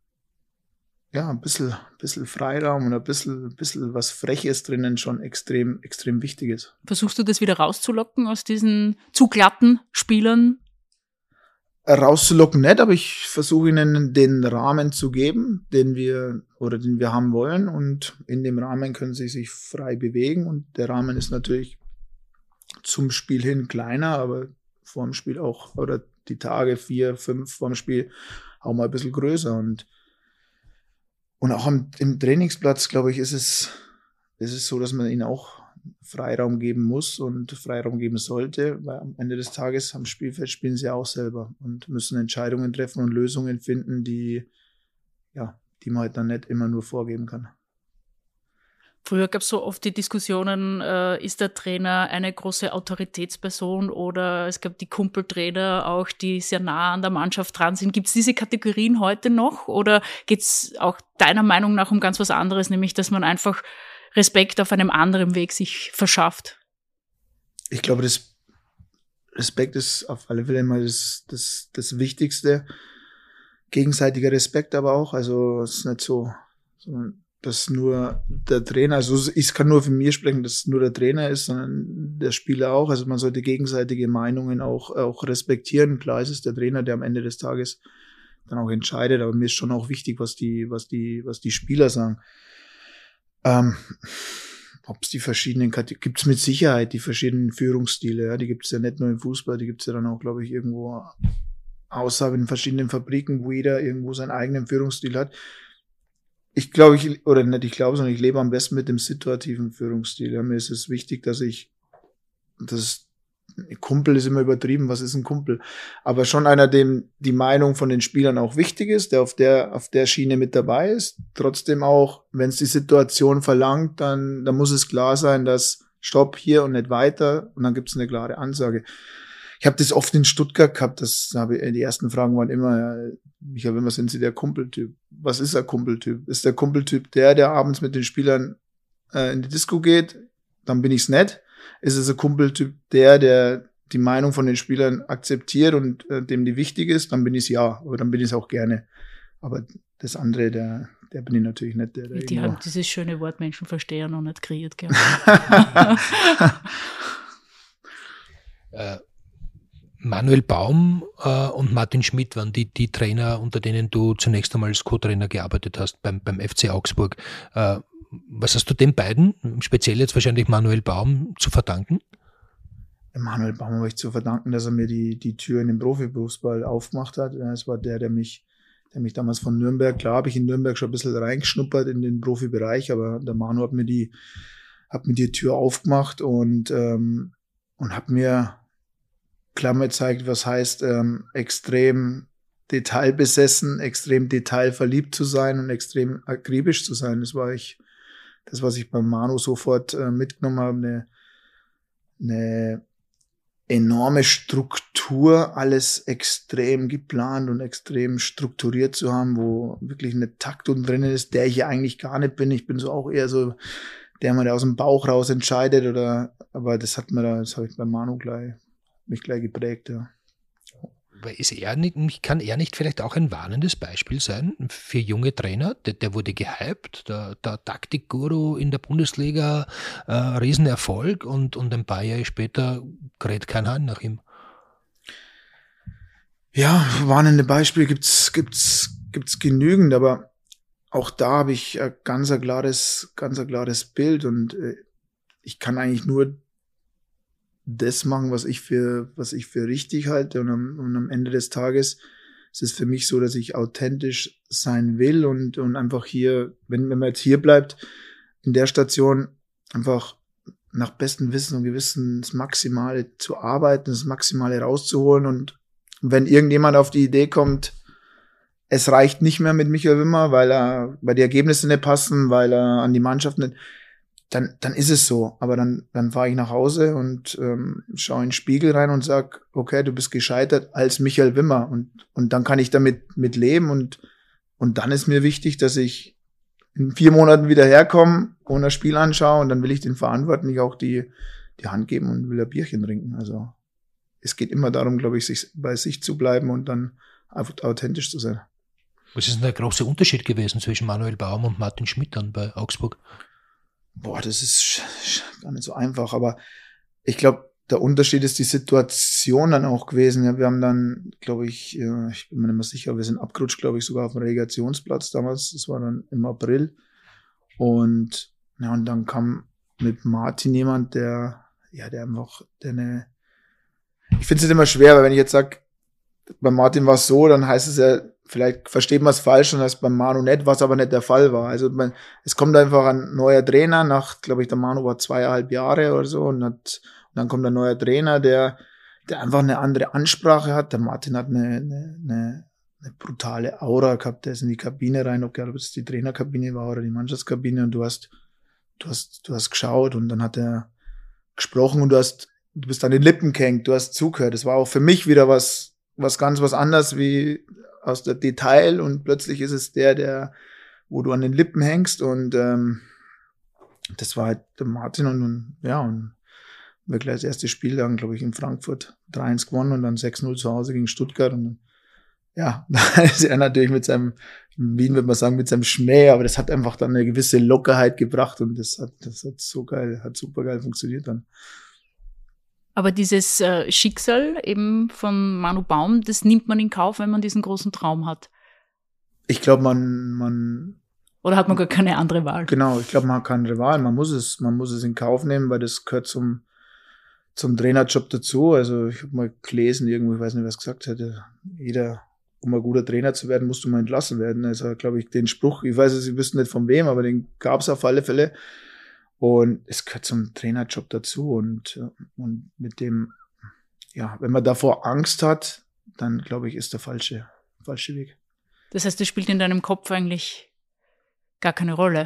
ja, ein bisschen, bisschen Freiraum und ein bisschen, bisschen was Freches drinnen schon extrem, extrem wichtig ist. Versuchst du das wieder rauszulocken aus diesen zu glatten Spielern? Rauszulocken nicht, aber ich versuche ihnen den Rahmen zu geben, den wir, oder den wir haben wollen, und in dem Rahmen können sie sich frei bewegen, und der Rahmen ist natürlich zum Spiel hin kleiner, aber vor dem Spiel auch, oder die Tage vier, fünf vor dem Spiel auch mal ein bisschen größer, und Und auch am, im Trainingsplatz, glaube ich, ist es, ist es so, dass man ihnen auch Freiraum geben muss und Freiraum geben sollte, weil am Ende des Tages am Spielfeld spielen sie auch selber und müssen Entscheidungen treffen und Lösungen finden, die, ja, die man halt dann nicht immer nur vorgeben kann. Früher gab es so oft die Diskussionen, äh, ist der Trainer eine große Autoritätsperson, oder es gab die Kumpeltrainer auch, die sehr nah an der Mannschaft dran sind. Gibt es diese Kategorien heute noch, oder geht es auch deiner Meinung nach um ganz was anderes, nämlich dass man einfach Respekt auf einem anderen Weg sich verschafft? Ich glaube, das Respekt ist auf alle Fälle immer das, das, das Wichtigste. Gegenseitiger Respekt aber auch, also es ist nicht so, so dass nur der Trainer, also ich kann nur für mich sprechen, dass nur der Trainer ist, sondern der Spieler auch. Also man sollte gegenseitige Meinungen auch, auch respektieren. Klar ist es der Trainer, der am Ende des Tages dann auch entscheidet, aber mir ist schon auch wichtig, was die, was die, was die Spieler sagen. Ähm, ob es die verschiedenen Kategorien, gibt es mit Sicherheit die verschiedenen Führungsstile, ja, die gibt es ja nicht nur im Fußball, die gibt es ja dann auch, glaube ich, irgendwo außerhalb in verschiedenen Fabriken, wo jeder irgendwo seinen eigenen Führungsstil hat. Ich glaube, ich, oder nicht ich glaube, sondern ich lebe am besten mit dem situativen Führungsstil. Ja, mir ist es wichtig, dass ich, das Kumpel ist immer übertrieben, was ist ein Kumpel? Aber schon einer, dem die Meinung von den Spielern auch wichtig ist, der auf der, auf der Schiene mit dabei ist. Trotzdem auch, wenn es die Situation verlangt, dann, dann muss es klar sein, dass Stopp hier und nicht weiter, und dann gibt es eine klare Ansage. Ich habe das oft in Stuttgart gehabt, das habe ich, die ersten Fragen waren immer, ja, Michael Wimmer, sind Sie der Kumpeltyp? Was ist der Kumpeltyp? Ist der Kumpeltyp der, der abends mit den Spielern äh, in die Disco geht? Dann bin ich's nicht. Ist es ein Kumpeltyp der, der die Meinung von den Spielern akzeptiert und äh, dem die wichtig ist? Dann bin ich's ja, aber dann bin ich's auch gerne. Aber das andere, der, der bin ich natürlich nicht. Der, der die haben dieses schöne Wort Menschenversteher noch nicht kreiert, gell? äh. Manuel Baum äh, und Martin Schmidt waren die, die Trainer, unter denen du zunächst einmal als Co-Trainer gearbeitet hast beim, beim F C Augsburg. Äh, was hast du den beiden, speziell jetzt wahrscheinlich Manuel Baum, zu verdanken? Manuel Baum habe ich zu verdanken, dass er mir die, die Tür in den Profifußball aufgemacht hat. Es war der, der mich, der mich damals von Nürnberg, klar habe ich in Nürnberg schon ein bisschen reingeschnuppert in den Profibereich, aber der Manu hat mir die, hat mir die Tür aufgemacht und, ähm, und hat mir Klammer zeigt, was heißt, ähm, extrem detailbesessen, extrem detailverliebt zu sein und extrem akribisch zu sein. Das war ich, das, was ich beim Manu sofort äh, mitgenommen habe, eine, eine enorme Struktur, alles extrem geplant und extrem strukturiert zu haben, wo wirklich eine Taktung drin ist, der ich ja eigentlich gar nicht bin. Ich bin so auch eher so, der man aus dem Bauch raus entscheidet, oder, aber das hat mir da, das habe ich beim Manu gleich mich gleich geprägt, ja. Ist er nicht, kann er nicht vielleicht auch ein warnendes Beispiel sein für junge Trainer? Der, der wurde gehypt, der, der Taktikguru in der Bundesliga, äh, Riesenerfolg, und, und ein paar Jahre später kräht kein Hahn nach ihm. Ja, warnende Beispiele gibt's, gibt's, gibt's genügend, aber auch da habe ich ein ganz ein klares, ganz ein klares Bild, und äh, ich kann eigentlich nur das machen, was ich für, was ich für richtig halte, und am, und am Ende des Tages ist es für mich so, dass ich authentisch sein will und, und einfach hier, wenn, wenn man jetzt hier bleibt, in der Station einfach nach bestem Wissen und Gewissen das Maximale zu arbeiten, das Maximale rauszuholen. Und wenn irgendjemand auf die Idee kommt, es reicht nicht mehr mit Michael Wimmer, weil er, weil die Ergebnisse nicht passen, weil er an die Mannschaft nicht, dann, dann ist es so. Aber dann, dann fahre ich nach Hause und ähm, schaue in den Spiegel rein und sag, okay, du bist gescheitert als Michael Wimmer. Und, und dann kann ich damit mit leben. Und, und dann ist mir wichtig, dass ich in vier Monaten wieder herkomme und das Spiel anschaue und dann will ich den Verantwortlichen auch die, die Hand geben und will ein Bierchen trinken. Also es geht immer darum, glaube ich, sich, bei sich zu bleiben und dann einfach authentisch zu sein. Was ist denn der große Unterschied gewesen zwischen Manuel Baum und Martin Schmidt dann bei Augsburg? Boah, das ist gar nicht so einfach, aber ich glaube, der Unterschied ist die Situation dann auch gewesen. Ja, wir haben dann, glaube ich, ich bin mir nicht mehr sicher, wir sind abgerutscht, glaube ich, sogar auf dem Relegationsplatz damals. Das war dann im April. Und ja, und dann kam mit Martin jemand, der, ja, der einfach, der eine, ich finde es immer schwer, weil wenn ich jetzt sage, bei Martin war es so, dann heißt es ja, vielleicht versteht man es falsch und das beim Manu nicht, was aber nicht der Fall war. Also man, es kommt einfach ein neuer Trainer nach, glaube ich, der Manu war zweieinhalb Jahre oder so und hat Und dann kommt ein neuer Trainer, der, der einfach eine andere Ansprache hat. Der Martin hat eine, eine, eine, eine brutale Aura gehabt. Der ist in die Kabine rein, ob es die Trainerkabine war oder die Mannschaftskabine. Und du hast, du hast, du hast geschaut und dann hat er gesprochen und du hast, du bist an den Lippen gehängt, du hast zugehört. Das war auch für mich wieder was, was ganz was anderes wie aus der Detail und plötzlich ist es der, der, wo du an den Lippen hängst und ähm, das war halt der Martin und, und ja, und wirklich das erste Spiel dann, glaube ich, in Frankfurt drei eins gewonnen und dann sechs null zu Hause gegen Stuttgart. Und dann, ja, da ist er natürlich mit seinem, in Wien würde man sagen, mit seinem Schmäh, aber das hat einfach dann eine gewisse Lockerheit gebracht und das hat, das hat so geil, hat super geil funktioniert dann. Aber dieses äh, Schicksal eben von Manu Baum, das nimmt man in Kauf, wenn man diesen großen Traum hat. Ich glaube, man, man. Oder hat man gar keine andere Wahl? Genau, ich glaube, man hat keine Wahl. Man muss es, man muss es in Kauf nehmen, weil das gehört zum, zum Trainerjob dazu. Also ich habe mal gelesen, irgendwo, ich weiß nicht, wer es gesagt hätte, jeder, um ein guter Trainer zu werden, musst du mal entlassen werden. Also glaube ich, den Spruch, ich weiß es, ich wüsste nicht von wem, aber den gab es auf alle Fälle. Und es gehört zum Trainerjob dazu. Und, und mit dem, ja, wenn man davor Angst hat, dann glaube ich, ist der falsche, falsche Weg. Das heißt, das spielt in deinem Kopf eigentlich gar keine Rolle?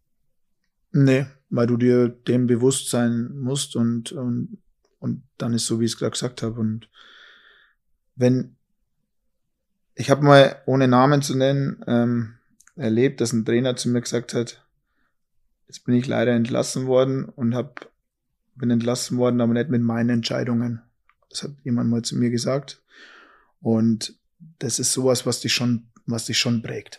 Nee, weil du dir dem bewusst sein musst und, und, und dann ist so, wie ich es gerade gesagt habe. Und wenn, ich habe mal, ohne Namen zu nennen, ähm, erlebt, dass ein Trainer zu mir gesagt hat, jetzt bin ich leider entlassen worden und hab, bin entlassen worden, aber nicht mit meinen Entscheidungen. Das hat jemand mal zu mir gesagt. Und das ist sowas, was dich schon, was dich schon prägt.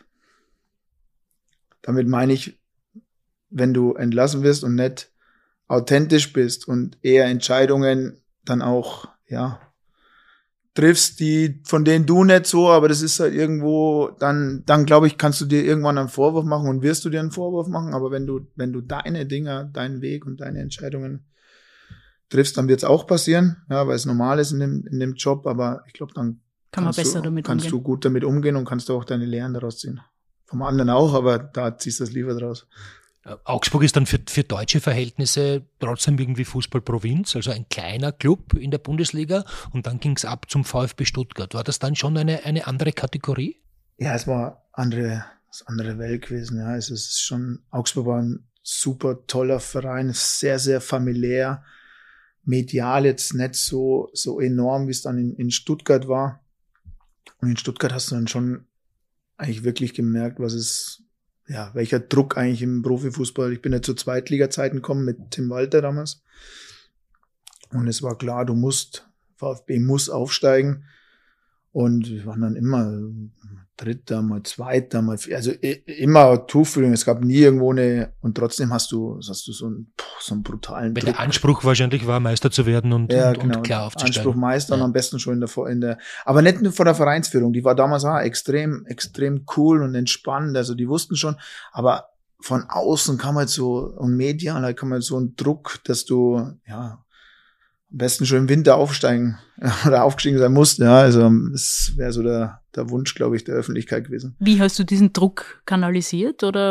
Damit meine ich, wenn du entlassen wirst und nicht authentisch bist und eher Entscheidungen dann auch, ja, triffst, die, von denen du nicht so, aber das ist halt irgendwo, dann, dann glaube ich, kannst du dir irgendwann einen Vorwurf machen und wirst du dir einen Vorwurf machen, aber wenn du, wenn du deine Dinge, deinen Weg und deine Entscheidungen triffst, dann wird es auch passieren, ja, weil es normal ist in dem, in dem Job, aber ich glaube, dann kann man besser du, damit kannst umgehen. du gut damit umgehen und kannst du auch deine Lehren daraus ziehen. Vom anderen auch, aber da ziehst du das lieber draus. Augsburg ist dann für, für deutsche Verhältnisse trotzdem irgendwie Fußballprovinz, also ein kleiner Club in der Bundesliga und dann ging es ab zum VfB Stuttgart. War das dann schon eine, eine andere Kategorie? Ja, es war andere, das andere Welt gewesen. Ja, es ist schon, Augsburg war ein super toller Verein, sehr, sehr familiär, medial jetzt nicht so, so enorm, wie es dann in, in Stuttgart war. Und in Stuttgart hast du dann schon eigentlich wirklich gemerkt, was es, ja, welcher Druck eigentlich im Profifußball. Ich bin ja zu Zweitliga-Zeiten gekommen mit Tim Walter damals. Und es war klar, du musst, VfB muss aufsteigen. Und wir waren dann immer Dritter, mal Zweiter, mal, also immer Tuchfühlung. Es gab nie irgendwo eine, und trotzdem hast du, hast du so einen, so einen brutalen Weil Druck. der Anspruch wahrscheinlich war, Meister zu werden und, ja, und, genau. und klar aufzusteigen. Anspruch Meister ja. Und am besten schon in der, in der, aber nicht nur von der Vereinsführung. Die war damals auch extrem, extrem cool und entspannt. Also die wussten schon, aber von außen kam halt so, und medial, da kam halt so ein Druck, dass du, ja, am besten schon im Winter aufsteigen oder aufgestiegen sein musst. Ja, also das wäre so der, der Wunsch, glaube ich, der Öffentlichkeit gewesen. Wie hast du diesen Druck kanalisiert oder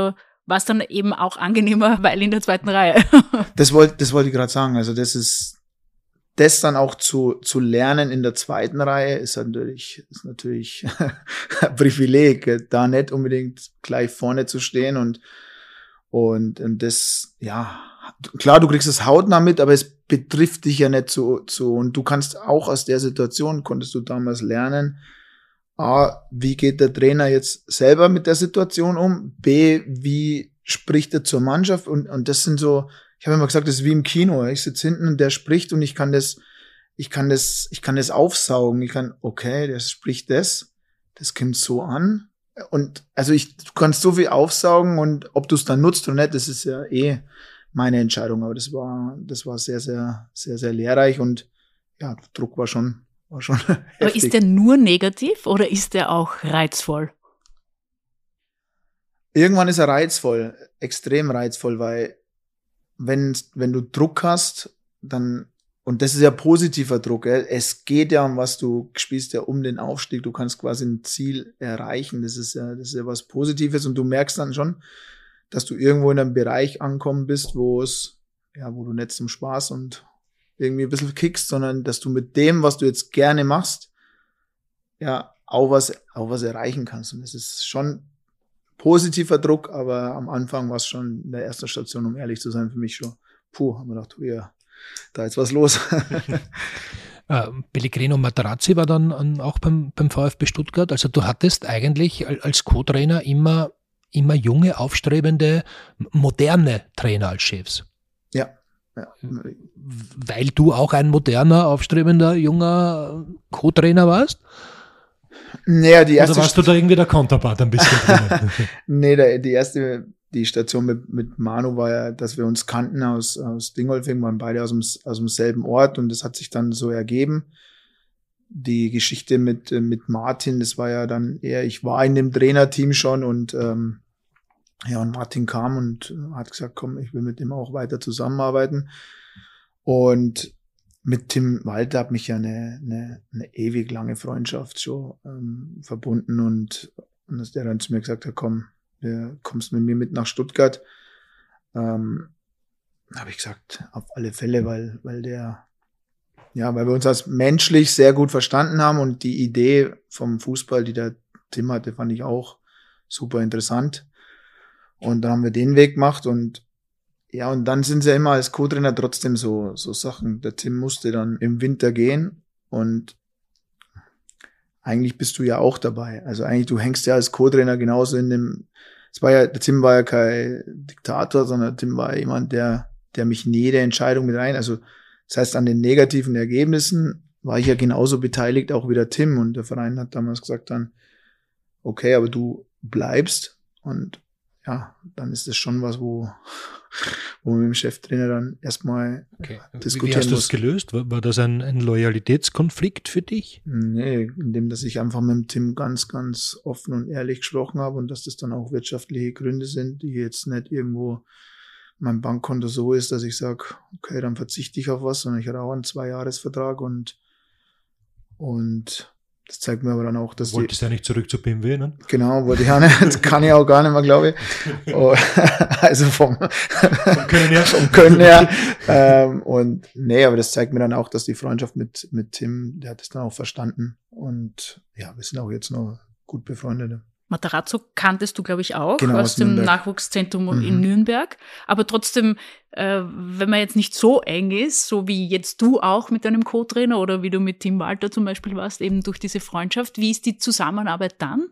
war es dann eben auch angenehmer, weil in der zweiten Reihe. Das wollte das wollte ich gerade sagen. Also das ist, das dann auch zu zu lernen in der zweiten Reihe ist natürlich ist natürlich ein Privileg, da nicht unbedingt gleich vorne zu stehen und und, und das, ja, klar, du kriegst es hautnah mit, aber es betrifft dich ja nicht so, so. Und du kannst auch aus der Situation, konntest du damals lernen, A, wie geht der Trainer jetzt selber mit der Situation um? B, wie spricht er zur Mannschaft? Und, und das sind so, ich habe immer gesagt, das ist wie im Kino. Ich sitze hinten und der spricht und ich kann das, ich kann das, ich kann das aufsaugen. Ich kann, okay, der spricht das, das kommt so an. Und also ich, du kannst so viel aufsaugen und ob du es dann nutzt oder nicht, das ist ja eh meine Entscheidung. Aber das war, das war sehr, sehr, sehr, sehr lehrreich und ja, Druck war schon, war schon Aber heftig. ist der nur negativ oder ist der auch reizvoll? Irgendwann ist er reizvoll, extrem reizvoll, weil wenn, wenn du Druck hast, dann, und das ist ja positiver Druck, gell? Es geht ja um was, du spielst ja um den Aufstieg, du kannst quasi ein Ziel erreichen, das ist ja, das ist ja was Positives und du merkst dann schon, dass du irgendwo in einem Bereich ankommen bist, wo es, ja, wo du nicht zum Spaß und irgendwie ein bisschen kickst, sondern dass du mit dem, was du jetzt gerne machst, ja, auch was, auch was erreichen kannst und das ist schon positiver Druck, aber am Anfang war es schon in der ersten Station, um ehrlich zu sein, für mich schon, puh, haben wir gedacht, oh ja, da ist was los. äh, Pellegrino Materazzi war dann an, auch beim, beim VfB Stuttgart. Also du hattest eigentlich als Co-Trainer immer, immer junge, aufstrebende, moderne Trainer als Chefs. Ja. ja. Weil du auch ein moderner, aufstrebender, junger Co-Trainer warst? Naja, die erste Oder warst du da irgendwie der Counterpart ein bisschen drin? Nee, der, die erste die Station mit, mit Manu war ja, dass wir uns kannten aus, aus Dingolfing, waren beide aus dem, aus demselben Ort und das hat sich dann so ergeben. Die Geschichte mit, mit Martin, das war ja dann eher, ich war in dem Trainerteam schon und ähm, ja, und Martin kam und hat gesagt, komm, ich will mit ihm auch weiter zusammenarbeiten. Und mit Tim Walter hat mich ja eine, eine, eine ewig lange Freundschaft schon ähm, verbunden und, und dass der dann zu mir gesagt hat, komm, du kommst mit mir mit nach Stuttgart. Ähm, habe ich gesagt, auf alle Fälle, weil, weil der, ja, weil wir uns als menschlich sehr gut verstanden haben und die Idee vom Fußball, die der Tim hatte, fand ich auch super interessant. Und dann haben wir den Weg gemacht und ja, und dann sind sie ja immer als Co-Trainer trotzdem so, so Sachen. Der Tim musste dann im Winter gehen und eigentlich bist du ja auch dabei. Also eigentlich, du hängst ja als Co-Trainer genauso in dem, es war ja, der Tim war ja kein Diktator, sondern der Tim war ja jemand, der, der mich in jede Entscheidung mit rein, also das heißt, an den negativen Ergebnissen war ich ja genauso beteiligt, auch wie der Tim und der Verein hat damals gesagt dann, okay, aber du bleibst und ja, dann ist das schon was, wo, wo wir mit dem Cheftrainer dann erstmal okay. diskutieren Wie hast du das muss. gelöst? War, war das ein, ein Loyalitätskonflikt für dich? Nee, indem, dass ich einfach mit dem Tim ganz, ganz offen und ehrlich gesprochen habe und dass das dann auch wirtschaftliche Gründe sind, die jetzt nicht irgendwo mein Bankkonto so ist, dass ich sage, okay, dann verzichte ich auf was, sondern ich hatte auch einen Zwei-Jahres-Vertrag und, und das zeigt mir aber dann auch, dass du wolltest die, ja nicht zurück zu B M W, ne? Genau, wollte ich auch nicht. Das kann ich auch gar nicht mehr, glaube ich. Oh, also vom, vom Können her. vom Können her. Ähm, und nee, aber das zeigt mir dann auch, dass die Freundschaft mit, mit Tim, der hat es dann auch verstanden. Und ja, wir sind auch jetzt noch gut befreundet. Matarazzo kanntest du, glaube ich, auch Genau, aus, aus dem Nürnberg. Nachwuchszentrum Mhm. in Nürnberg. Aber trotzdem, äh, wenn man jetzt nicht so eng ist, so wie jetzt du auch mit deinem Co-Trainer oder wie du mit Tim Walter zum Beispiel warst, eben durch diese Freundschaft, wie ist die Zusammenarbeit dann?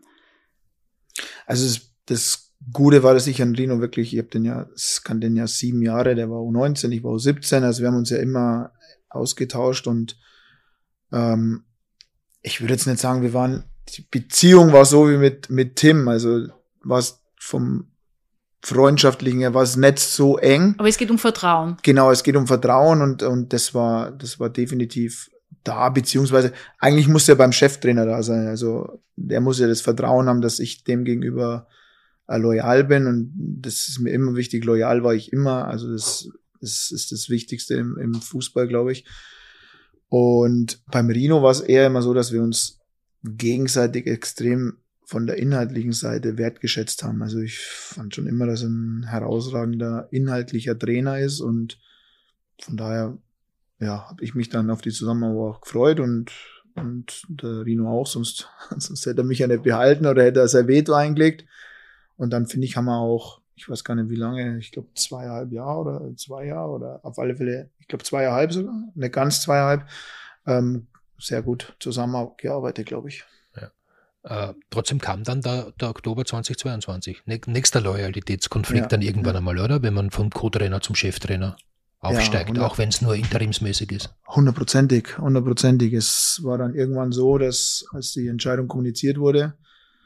Also das, das Gute war, dass ich an Rino wirklich, ich habe den ja, ich kann den ja sieben Jahre, der war U neunzehn, ich war U siebzehn, also wir haben uns ja immer ausgetauscht und ähm, ich würde jetzt nicht sagen, wir waren, die Beziehung war so wie mit, mit Tim, also war es vom Freundschaftlichen her, war es nicht so eng. Aber es geht um Vertrauen. Genau, es geht um Vertrauen und, und das war, das war definitiv da, beziehungsweise eigentlich muss er beim Cheftrainer da sein, also der muss ja das Vertrauen haben, dass ich dem gegenüber äh, loyal bin und das ist mir immer wichtig, loyal war ich immer, also das, das ist das Wichtigste im, im Fußball, glaube ich. Und beim Rino war es eher immer so, dass wir uns gegenseitig extrem von der inhaltlichen Seite wertgeschätzt haben. Also ich fand schon immer, dass er ein herausragender inhaltlicher Trainer ist und von daher ja, habe ich mich dann auf die Zusammenarbeit auch gefreut und, und der Rino auch, sonst, sonst hätte er mich ja nicht behalten oder hätte er sein Veto eingelegt. Und dann finde ich, haben wir auch, ich weiß gar nicht wie lange, ich glaube zweieinhalb Jahre oder zwei Jahre oder auf alle Fälle, ich glaube zweieinhalb sogar, nicht ganz zweieinhalb, ähm, sehr gut zusammengearbeitet, glaube ich. Ja. Äh, trotzdem kam dann der, der Oktober zweitausendzweiundzwanzig. Nächster Loyalitätskonflikt ja, dann irgendwann ja. einmal, oder? Wenn man vom Co-Trainer zum Cheftrainer aufsteigt, ja, auch wenn es nur interimsmäßig ist. Hundertprozentig, hundertprozentig. Es war dann irgendwann so, dass als die Entscheidung kommuniziert wurde,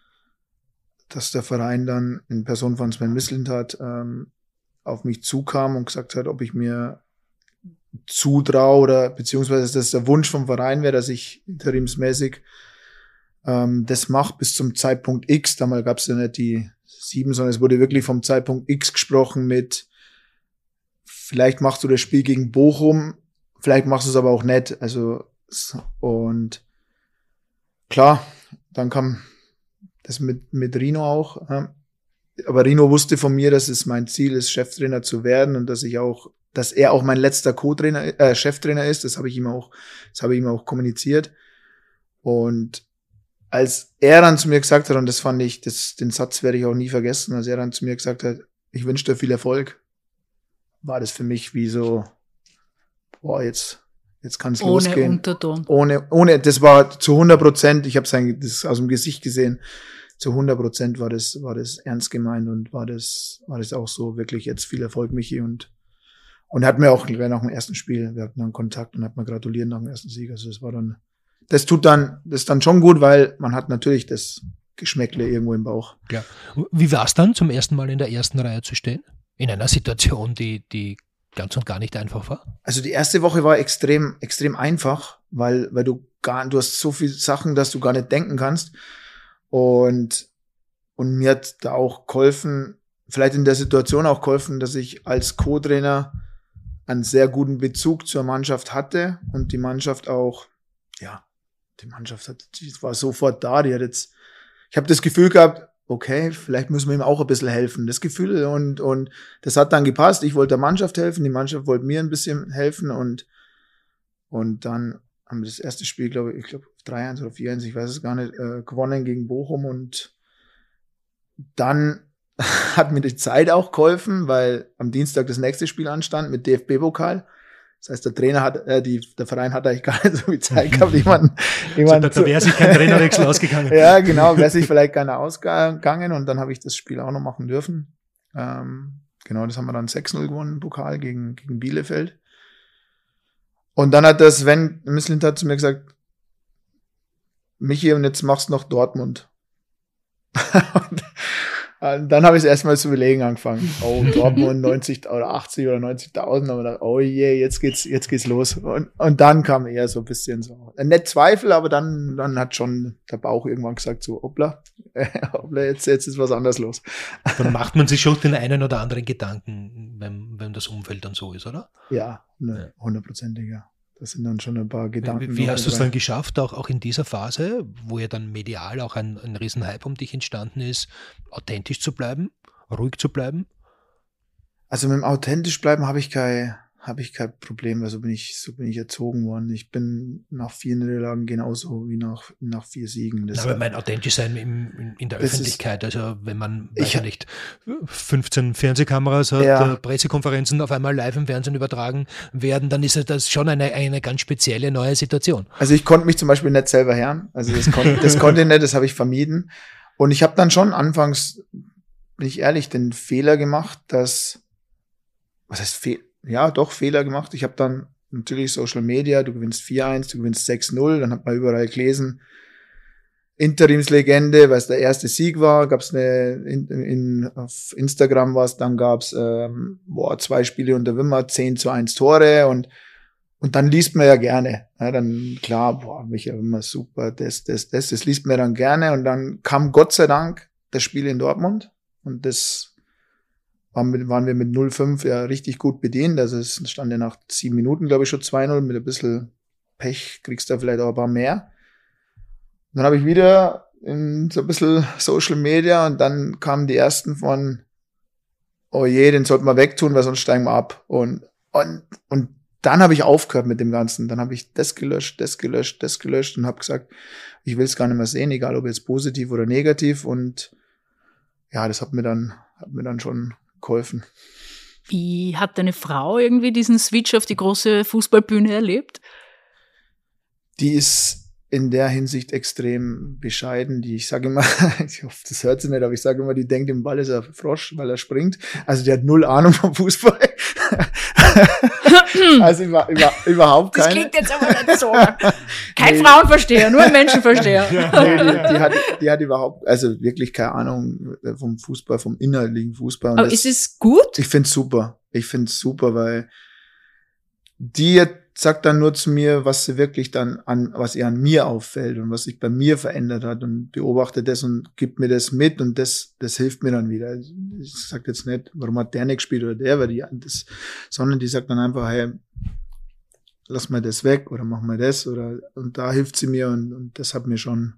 dass der Verein dann in Person von Sven Mislintat ähm, auf mich zukam und gesagt hat, ob ich mir zutraue oder beziehungsweise dass der Wunsch vom Verein wäre, dass ich interimsmäßig ähm, das mache bis zum Zeitpunkt X. Damals gab es ja nicht die sieben, sondern es wurde wirklich vom Zeitpunkt X gesprochen mit vielleicht machst du das Spiel gegen Bochum, vielleicht machst du es aber auch nicht. Also, und klar, dann kam das mit, mit Rino auch. Aber Rino wusste von mir, dass es mein Ziel ist, Cheftrainer zu werden und dass ich auch, dass er auch mein letzter Co-Trainer, äh, Cheftrainer ist. Das habe ich ihm auch, das habe ich ihm auch kommuniziert. Und als er dann zu mir gesagt hat, und das fand ich, das, den Satz werde ich auch nie vergessen, als er dann zu mir gesagt hat, ich wünsche dir viel Erfolg, war das für mich wie so, boah, jetzt, jetzt kann es losgehen. Ohne Unterton. Ohne, ohne, das war zu hundert Prozent, ich habe sein, das aus dem Gesicht gesehen, zu hundert Prozent war das, war das ernst gemeint und war das, war das auch so wirklich jetzt viel Erfolg, Michi, und, und er hat mir auch, nach dem ersten Spiel, wir hatten dann Kontakt und hat mir gratuliert nach dem ersten Sieg, also das war dann, das tut dann, das ist dann schon gut, weil man hat natürlich das Geschmäckle irgendwo im Bauch. Ja. Wie war es dann, zum ersten Mal in der ersten Reihe zu stehen? In einer Situation, die, die ganz und gar nicht einfach war? Also die erste Woche war extrem, extrem einfach, weil, weil du gar, du hast so viele Sachen, dass du gar nicht denken kannst. Und, und mir hat da auch geholfen, vielleicht in der Situation auch geholfen, dass ich als Co-Trainer einen sehr guten Bezug zur Mannschaft hatte und die Mannschaft auch, ja, die Mannschaft hat, die war sofort da, die hat jetzt, ich habe das Gefühl gehabt, okay, vielleicht müssen wir ihm auch ein bisschen helfen, das Gefühl, und, und das hat dann gepasst. Ich wollte der Mannschaft helfen, die Mannschaft wollte mir ein bisschen helfen und, und dann haben wir das erste Spiel, glaube ich, ich glaube drei eins oder vier eins, ich weiß es gar nicht, äh, gewonnen gegen Bochum und dann hat mir die Zeit auch geholfen, weil am Dienstag das nächste Spiel anstand mit D F B-Pokal. Das heißt, der Trainer hat, äh, die, der Verein hat eigentlich gar nicht so viel Zeit gehabt, jemanden, jemanden so, da, da wäre sich kein Trainerwechsel ausgegangen. Ja, genau, wäre sich vielleicht keiner ausgegangen und dann habe ich das Spiel auch noch machen dürfen. Ähm, genau, das haben wir dann sechs null gewonnen im Pokal gegen, gegen Bielefeld. Und dann hat der Sven Mislintat zu mir gesagt, Michi, und jetzt machst du noch Dortmund. und, und dann habe ich es erstmal zu überlegen angefangen. Oh, Dortmund neunzig oder achtzig oder neunzigtausend. Aber gedacht, oh je, jetzt geht's, jetzt geht's los. Und, und dann kam eher so ein bisschen so, nicht Zweifel, aber dann, dann hat schon der Bauch irgendwann gesagt so, hoppla, hoppla, jetzt, jetzt ist was anderes los. Dann macht man sich schon den einen oder anderen Gedanken, wenn, wenn das Umfeld dann so ist, oder? Ja, ne, hundertprozentig, ja. Das sind dann schon ein paar Gedanken. Wie, wie hast du es dann geschafft, auch, auch in dieser Phase, wo ja dann medial auch ein, ein Riesenhype um dich entstanden ist, authentisch zu bleiben, ruhig zu bleiben? Also mit dem authentisch bleiben habe ich kein, habe ich kein Problem, weil so bin ich, so bin ich erzogen worden. Ich bin nach vier Niederlagen genauso wie nach, nach vier Siegen. Das aber mein authentisch sein in, in der Öffentlichkeit, ist, also wenn man, weiß ich ja nicht, fünfzehn Fernsehkameras hat, ja. Pressekonferenzen auf einmal live im Fernsehen übertragen werden, dann ist das schon eine, eine ganz spezielle neue Situation. Also ich konnte mich zum Beispiel nicht selber hören, also das konnte, das konnte ich nicht, das habe ich vermieden. Und ich habe dann schon anfangs, bin ich ehrlich, den Fehler gemacht, dass, was heißt Fehler? Ja, doch Fehler gemacht. Ich habe dann natürlich Social Media, du gewinnst vier eins, du gewinnst sechs null, dann hat man überall gelesen, Interimslegende, weil es der erste Sieg war, gab es eine, in, in, auf Instagram was, dann gab es ähm, boah, zwei Spiele unter Wimmer, zehn zu eins Tore und und dann liest man ja gerne. Ja, dann klar, boah, Michael Wimmer, super, das, das, das, das liest man dann gerne und dann kam Gott sei Dank das Spiel in Dortmund und das waren wir mit null fünf ja richtig gut bedient. Also es stand ja nach sieben Minuten, glaube ich, schon zwei null. Mit ein bisschen Pech kriegst du da vielleicht auch ein paar mehr. Und dann habe ich wieder in so ein bisschen Social Media und dann kamen die ersten von, oh je, den sollten wir wegtun, weil sonst steigen wir ab. Und, und, und dann habe ich aufgehört mit dem Ganzen. Dann habe ich das gelöscht, das gelöscht, das gelöscht und habe gesagt, ich will es gar nicht mehr sehen, egal ob jetzt positiv oder negativ. Und ja, das hat mir dann, hat mir dann schon geholfen. Wie hat deine Frau irgendwie diesen Switch auf die große Fußballbühne erlebt? Die ist in der Hinsicht extrem bescheiden. Die, ich sage immer, ich hoffe, das hört sie nicht, aber ich sage immer, die denkt, im Ball ist er Frosch, weil er springt. Also die hat null Ahnung vom Fußball. Also über, über, überhaupt keine. Das klingt jetzt aber nicht so. Kein nee. Frauenversteher, nur ein Menschenversteher. Nee, die, die, hat, die hat überhaupt, also wirklich keine Ahnung vom Fußball, vom inhaltlichen Fußball. Und aber das, ist es gut? Ich finde es super. Ich finde es super, weil die sagt dann nur zu mir, was sie wirklich dann an, was ihr an mir auffällt und was sich bei mir verändert hat und beobachtet das und gibt mir das mit und das, das hilft mir dann wieder. Ich sag jetzt nicht, warum hat der nicht gespielt oder der, weil die, das, sondern die sagt dann einfach, hey, lass mal das weg oder mach mal das oder, und da hilft sie mir und, und das hat mir schon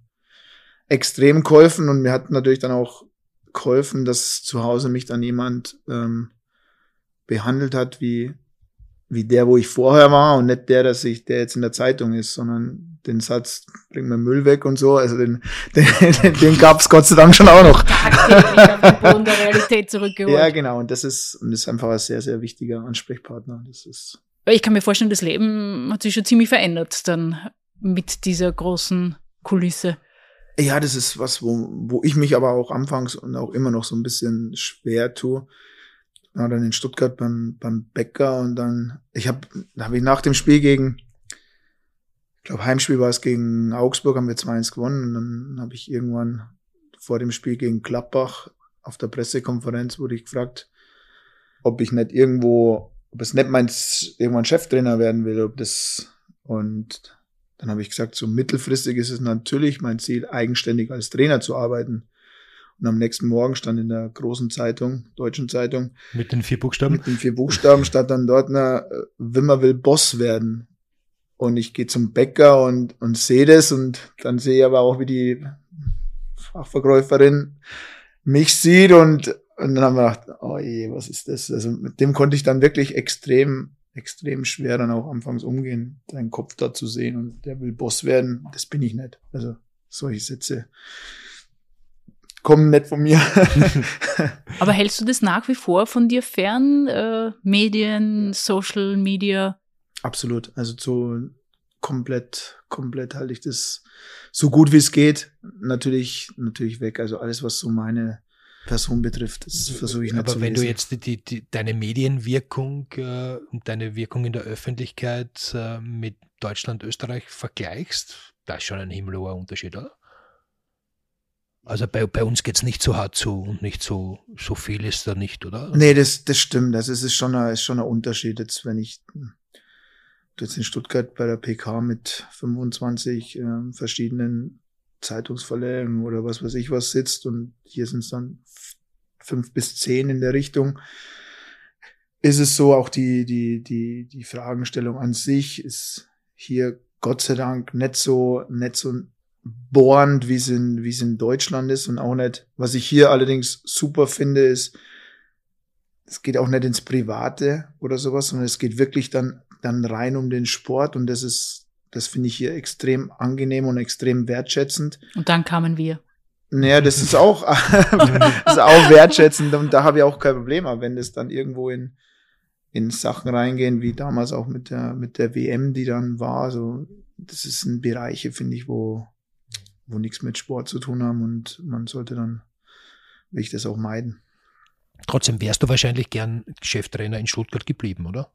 extrem geholfen und mir hat natürlich dann auch geholfen, dass zu Hause mich dann jemand, ähm, behandelt hat wie, wie der, wo ich vorher war und nicht der, dass ich, der jetzt in der Zeitung ist, sondern den Satz, bring mir Müll weg und so, also den, den, den gab's Gott sei Dank schon auch noch. Tagtäglich auf den Boden der Realität zurückgeholt. Ja, genau, und das ist, und das ist einfach ein sehr, sehr wichtiger Ansprechpartner, das ist. Ich kann mir vorstellen, das Leben hat sich schon ziemlich verändert dann mit dieser großen Kulisse. Ja, das ist was, wo, wo ich mich aber auch anfangs und auch immer noch so ein bisschen schwer tue. Ja, dann in Stuttgart beim, beim Bäcker und dann, ich habe, da habe ich nach dem Spiel gegen, ich glaube Heimspiel war es gegen Augsburg, haben wir zwei eins gewonnen und dann habe ich irgendwann vor dem Spiel gegen Gladbach auf der Pressekonferenz wurde ich gefragt, ob ich nicht irgendwo, ob es nicht mein irgendwann Cheftrainer werden will, ob das, und dann habe ich gesagt, so mittelfristig ist es natürlich mein Ziel, eigenständig als Trainer zu arbeiten. Und am nächsten Morgen stand in der großen Zeitung, deutschen Zeitung. Mit den vier Buchstaben? Mit den vier Buchstaben stand dann dort, na, Wimmer will Boss werden. Und ich gehe zum Bäcker und, und sehe das und dann sehe ich aber auch, wie die Fachverkäuferin mich sieht und, und dann haben wir gedacht, oh je, was ist das? Also mit dem konnte ich dann wirklich extrem, extrem schwer dann auch anfangs umgehen, seinen Kopf da zu sehen und der will Boss werden. Das bin ich nicht. Also solche Sätze kommen nicht von mir. Aber hältst du das nach wie vor von dir fern? Äh, Medien, Social Media? Absolut. Also so komplett, komplett halte ich das so gut wie es geht. Natürlich, natürlich weg. Also alles, was so meine Person betrifft, das versuche ich nicht Aber zu wenn lesen. du jetzt die, die, die, deine Medienwirkung äh, und deine Wirkung in der Öffentlichkeit äh, mit Deutschland, Österreich vergleichst, da ist schon ein himmelhoher Unterschied, oder? Also bei, bei uns geht's nicht so hart zu und nicht so, so viel ist da nicht, oder? Nee, das, das stimmt. Also es ist schon ein, ist schon ein Unterschied. Jetzt, wenn ich jetzt in Stuttgart bei der P K mit fünfundzwanzig äh, verschiedenen Zeitungsverlägen oder was weiß ich was sitzt und hier sind es dann f- fünf bis zehn in der Richtung, ist es so, auch die, die, die, die Fragestellung an sich ist hier Gott sei Dank nicht so, nicht so bohrend, wie es in, wie es in Deutschland ist und auch nicht, was ich hier allerdings super finde, ist, es geht auch nicht ins Private oder sowas, sondern es geht wirklich dann, dann rein um den Sport und das ist, das finde ich hier extrem angenehm und extrem wertschätzend. Und dann kamen wir. Naja, das ist auch, das ist auch wertschätzend und da habe ich auch kein Problem, aber wenn das dann irgendwo in, in Sachen reingehen, wie damals auch mit der, mit der W M, die dann war, so, das ist ein Bereiche, finde ich, wo, wo nichts mit Sport zu tun haben und man sollte dann, will ich das auch meiden. Trotzdem wärst du wahrscheinlich gern Cheftrainer in Stuttgart geblieben, oder?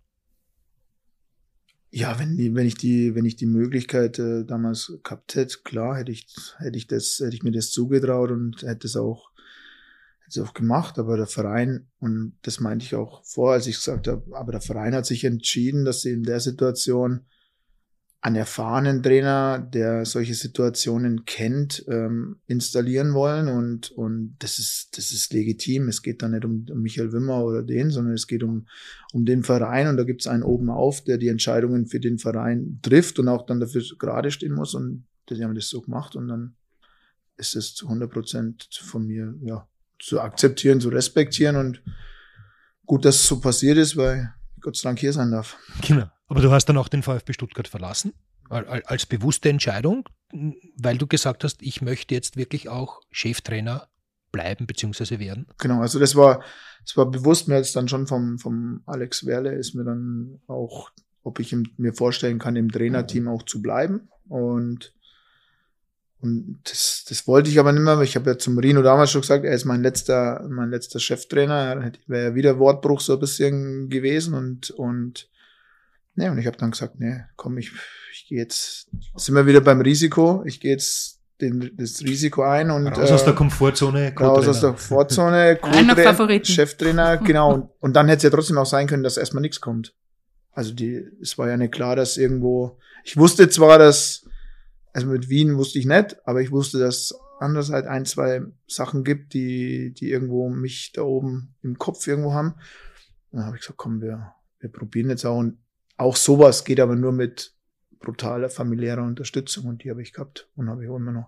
Ja, wenn die, wenn ich die, wenn ich die Möglichkeit äh, damals gehabt hätte, klar, hätte ich, hätte ich das, hätte ich mir das zugetraut und hätte es auch, hätte es auch gemacht. Aber der Verein, und das meinte ich auch vor, als ich gesagt habe, aber der Verein hat sich entschieden, dass sie in der Situation einen erfahrenen Trainer, der solche Situationen kennt, ähm, installieren wollen und und das ist das ist legitim. Es geht da nicht um, um Michael Wimmer oder den, sondern es geht um um den Verein und da gibt es einen oben auf, der die Entscheidungen für den Verein trifft und auch dann dafür gerade stehen muss und die haben das so gemacht und dann ist es zu hundert Prozent von mir, ja, zu akzeptieren, zu respektieren und gut, dass es so passiert ist, weil ich Gott sei Dank hier sein darf. Genau. Aber du hast dann auch den VfB Stuttgart verlassen, als bewusste Entscheidung, weil du gesagt hast, ich möchte jetzt wirklich auch Cheftrainer bleiben bzw. werden. Genau, also das war, das war bewusst, mir jetzt dann schon vom, vom Alex Werle ist mir dann auch, ob ich mir vorstellen kann, im Trainerteam auch zu bleiben. Und, und das, das wollte ich aber nicht mehr, weil ich habe ja zum Rino damals schon gesagt, er ist mein letzter, mein letzter Cheftrainer, dann wäre ja wieder Wortbruch so ein bisschen gewesen und, und, ne, und ich habe dann gesagt, ne, komm, ich, ich gehe jetzt, sind wir wieder beim Risiko, ich gehe jetzt den, das Risiko ein und raus aus der Komfortzone, raus aus der Komfortzone, Co-Trainer, Cheftrainer, genau. Und, und dann hätte es ja trotzdem auch sein können, dass erstmal nichts kommt. Also die, es war ja nicht klar, dass irgendwo, ich wusste zwar, dass, also mit Wien wusste ich nicht, aber ich wusste, dass andererseits ein, zwei Sachen gibt, die, die irgendwo mich da oben im Kopf irgendwo haben. Und dann habe ich gesagt, komm, wir, wir probieren jetzt auch. Und auch sowas geht aber nur mit brutaler familiärer Unterstützung und die habe ich gehabt und habe ich auch immer noch.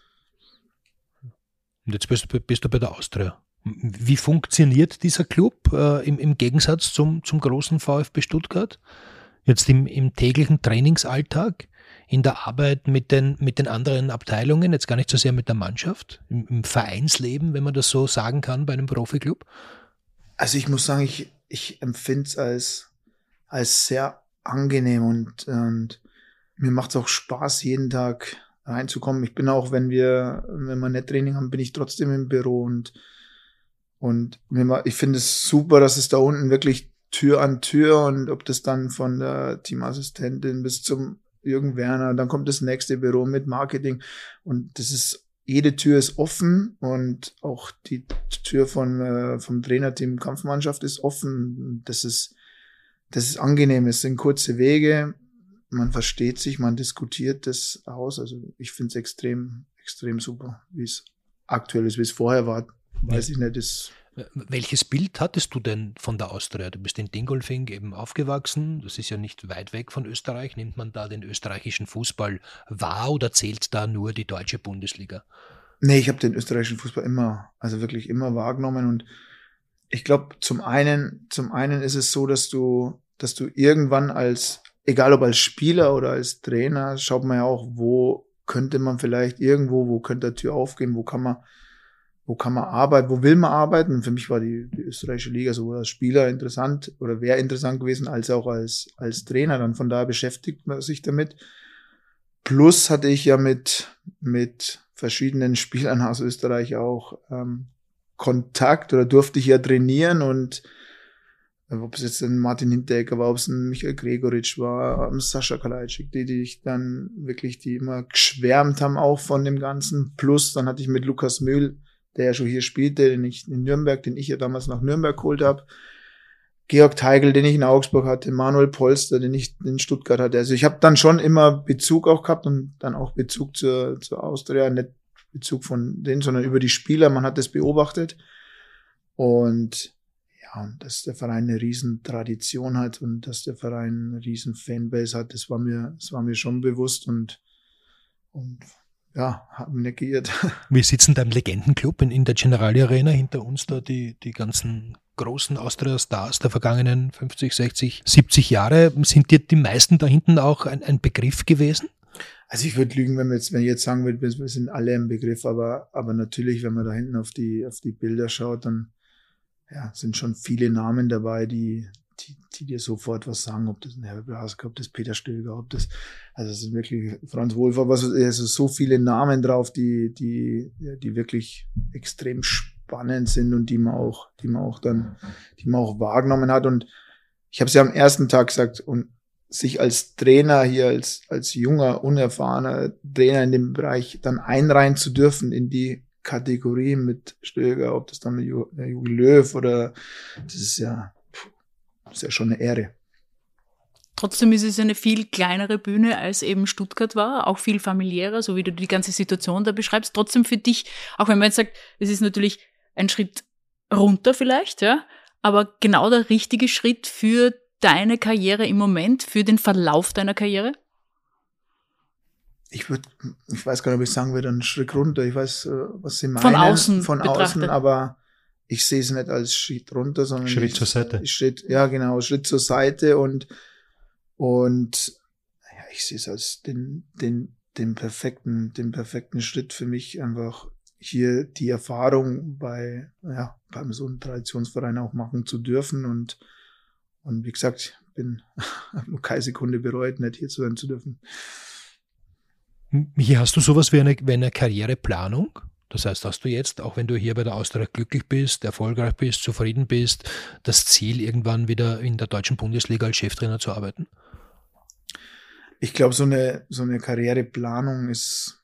Und jetzt bist, bist du bei der Austria. Wie funktioniert dieser Club äh, im, im Gegensatz zum, zum großen VfB Stuttgart? Jetzt im, im täglichen Trainingsalltag, in der Arbeit mit den, mit den anderen Abteilungen, jetzt gar nicht so sehr mit der Mannschaft, im, im Vereinsleben, wenn man das so sagen kann, bei einem Profiklub? Also ich muss sagen, ich, ich empfinde es als, als sehr angenehm und, und mir macht es auch Spaß, jeden Tag reinzukommen. Ich bin auch, wenn wir, wenn wir nicht Training haben, bin ich trotzdem im Büro und, und mir, ich finde es super, dass es da unten wirklich Tür an Tür und ob das dann von der Teamassistentin bis zum Jürgen Werner, dann kommt das nächste Büro mit Marketing und das ist, jede Tür ist offen und auch die Tür von, äh, vom Trainerteam Kampfmannschaft ist offen. Das ist, das ist angenehm, es sind kurze Wege. Man versteht sich, man diskutiert das aus. Also ich finde es extrem, extrem super, wie es aktuell ist, wie es vorher war. Weiß ja. ich nicht. Ist Welches Bild hattest du denn von der Austria? Du bist in Dingolfing eben aufgewachsen. Das ist ja nicht weit weg von Österreich. Nimmt man da den österreichischen Fußball wahr oder zählt da nur die deutsche Bundesliga? Nee, ich habe den österreichischen Fußball immer, also wirklich immer wahrgenommen. Und ich glaube, zum einen, zum einen ist es so, dass du, dass du irgendwann als egal ob als Spieler oder als Trainer, schaut man ja auch, wo könnte man vielleicht irgendwo, wo könnte die Tür aufgehen, wo kann man, wo kann man arbeiten, wo will man arbeiten? Und für mich war die, die österreichische Liga sowohl als Spieler interessant oder wäre interessant gewesen, als auch als, als Trainer. Dann von daher beschäftigt man sich damit. Plus hatte ich ja mit, mit verschiedenen Spielern aus Österreich auch ähm, Kontakt oder durfte ich ja trainieren und ob es jetzt ein Martin Hinteregger war, ob es ein Michael Gregoritsch war, ein Sascha Kalajdzic, die, die ich dann wirklich, die immer geschwärmt haben auch von dem Ganzen. Plus, dann hatte ich mit Lukas Mühl, der ja schon hier spielte, den ich in Nürnberg, den ich ja damals nach Nürnberg geholt habe. Georg Teigl, den ich in Augsburg hatte, Manuel Polster, den ich in Stuttgart hatte. Also ich habe dann schon immer Bezug auch gehabt und dann auch Bezug zur, zur Austria, nicht Bezug von denen, sondern über die Spieler. Man hat das beobachtet und ja, dass der Verein eine riesen Tradition hat und dass der Verein eine riesen Fanbase hat, das war mir, das war mir schon bewusst und, und ja, hat mich nicht geirrt. Wir sitzen da im Legendenclub in, in der Generali Arena, hinter uns da die, die ganzen großen Austria-Stars der vergangenen fünfzig, sechzig, siebzig Jahre. Sind dir die meisten da hinten auch ein, ein Begriff gewesen? Also ich würde lügen, wenn wir jetzt, wenn ich jetzt sagen würde, wir sind alle im Begriff, aber, aber natürlich, wenn man da hinten auf die, auf die Bilder schaut, dann ja, sind schon viele Namen dabei, die, die, die dir sofort was sagen, ob das ein Herbert Blasker, ob das Peter Stöger, ob das, also es sind wirklich Franz Wohlfahrt, was, also so viele Namen drauf, die, die, die wirklich extrem spannend sind und die man auch, die man auch dann, die man auch wahrgenommen hat. Und ich habe es ja am ersten Tag gesagt, und sich als Trainer hier, als, als junger, unerfahrener Trainer in dem Bereich dann einreihen zu dürfen in die Kategorie mit Stöger, ob das dann mit Jogi Löw oder, das ist ja, das ist ja schon eine Ehre. Trotzdem ist es eine viel kleinere Bühne, als eben Stuttgart war, auch viel familiärer, so wie du die ganze Situation da beschreibst. Trotzdem für dich, auch wenn man jetzt sagt, es ist natürlich ein Schritt runter vielleicht, ja, aber genau der richtige Schritt für deine Karriere im Moment, für den Verlauf deiner Karriere? Ich würde, ich weiß gar nicht, ob ich sagen würde, einen Schritt runter. Ich weiß, was Sie meinen. Von außen Von betrachtet. außen, aber ich sehe es nicht als Schritt runter, sondern Schritt ich, zur Seite. Schritt, ja genau, Schritt zur Seite und und ja, ich sehe es als den den den perfekten den perfekten Schritt für mich, einfach hier die Erfahrung bei ja beim so einem Traditionsverein auch machen zu dürfen und und wie gesagt, bin nur keine Sekunde bereut, nicht hier sein zu dürfen. Hier hast du sowas wie eine, wie eine Karriereplanung? Das heißt, hast du jetzt, auch wenn du hier bei der Austria glücklich bist, erfolgreich bist, zufrieden bist, das Ziel, irgendwann wieder in der deutschen Bundesliga als Cheftrainer zu arbeiten? Ich glaube, so eine, so eine Karriereplanung ist,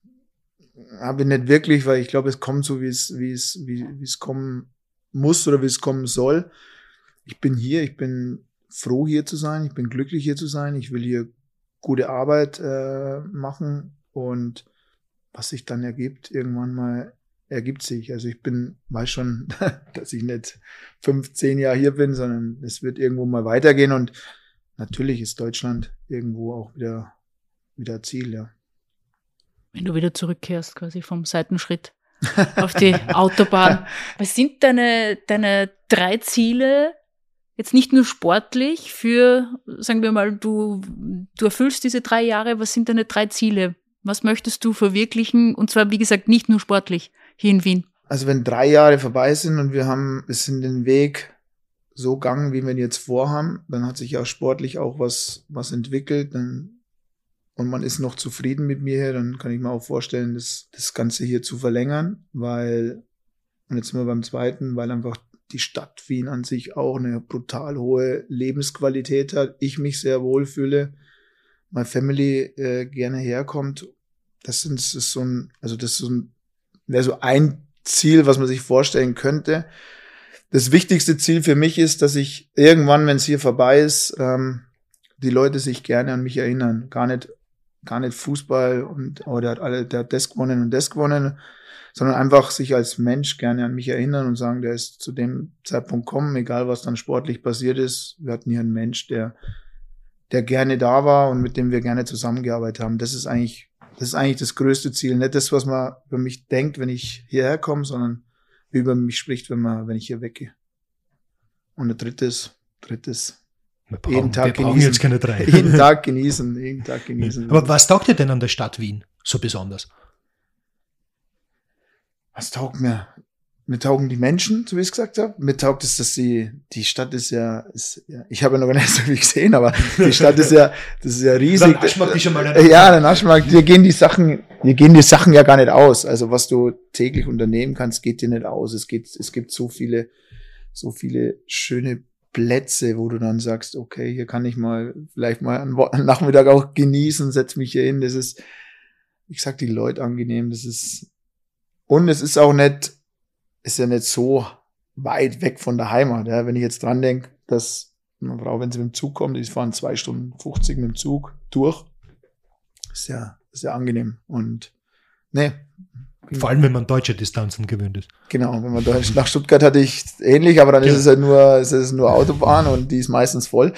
habe ich nicht wirklich, weil ich glaube, es kommt so, wie es, wie es, wie, wie es kommen muss oder wie es kommen soll. Ich bin hier, ich bin froh, hier zu sein, ich bin glücklich, hier zu sein, ich will hier gute Arbeit äh, machen und was sich dann ergibt, irgendwann mal ergibt sich. Also ich bin, weiß schon, dass ich nicht fünf, zehn Jahre hier bin, sondern es wird irgendwo mal weitergehen und natürlich ist Deutschland irgendwo auch wieder, wieder Ziel, ja. Wenn du wieder zurückkehrst, quasi vom Seitenschritt auf die Autobahn. Was sind deine, deine drei Ziele, jetzt nicht nur sportlich, für, sagen wir mal, du, du erfüllst diese drei Jahre, was sind deine drei Ziele? Was möchtest du verwirklichen? Und zwar, wie gesagt, nicht nur sportlich hier in Wien. Also wenn drei Jahre vorbei sind und wir haben, es sind den Weg so gegangen, wie wir ihn jetzt vorhaben, dann hat sich ja sportlich auch was, was entwickelt, dann, und man ist noch zufrieden mit mir hier, dann kann ich mir auch vorstellen, das, das Ganze hier zu verlängern, weil, und jetzt sind wir beim zweiten, weil einfach die Stadt Wien an sich auch eine brutal hohe Lebensqualität hat, ich mich sehr wohlfühle, meine Family äh, gerne herkommt. Das ist, das ist so ein, also das ist so ein, wäre so ein Ziel, was man sich vorstellen könnte. Das wichtigste Ziel für mich ist, dass ich irgendwann, wenn es hier vorbei ist, ähm, die Leute sich gerne an mich erinnern. Gar nicht, gar nicht Fußball und oh, der hat alle, der hat das gewonnen und das gewonnen, sondern einfach sich als Mensch gerne an mich erinnern und sagen, der ist zu dem Zeitpunkt gekommen, egal was dann sportlich passiert ist. Wir hatten hier einen Mensch, der, der gerne da war und mit dem wir gerne zusammengearbeitet haben. Das ist eigentlich, das ist eigentlich das größte Ziel. Nicht das, was man über mich denkt, wenn ich hierher komme, sondern wie über mich spricht, wenn man, wenn ich hier weggehe. Und der drittes, drittes, wir brauchen, jeden Tag wir brauchen genießen. Jetzt keine drei. Jeden Tag genießen, jeden Tag genießen. Aber was taugt dir denn an der Stadt Wien so besonders? Was taugt mir? Mir taugen die Menschen, so wie ich es gesagt habe. Mir taugt es, dass die, die Stadt ist ja, ist, ja ich habe ja noch gar nicht so viel gesehen, aber die Stadt ist ja, das ist ja riesig. Der Naschmarkt ist schon mal ja, der Naschmarkt, dir gehen die Sachen, dir gehen die Sachen ja gar nicht aus. Also was du täglich unternehmen kannst, geht dir nicht aus. Es geht, es gibt so viele, so viele schöne Plätze, wo du dann sagst, okay, hier kann ich mal, vielleicht mal einen Nachmittag auch genießen, setz mich hier hin. Das ist, ich sag die Leute angenehm, das ist, und es ist auch nicht, ist ja nicht so weit weg von der Heimat. Ja. Wenn ich jetzt dran denke, dass meine Frau, wenn sie mit dem Zug kommt, die fahren zwei Stunden fünfzig mit dem Zug durch, ist ja, ist ja angenehm. Und ne. Vor allem, wenn man deutsche Distanzen gewöhnt ist. Genau, wenn man Deutsch, nach Stuttgart hatte ich ähnlich, aber dann ja. ist es halt nur, ist es nur Autobahn und die ist meistens voll.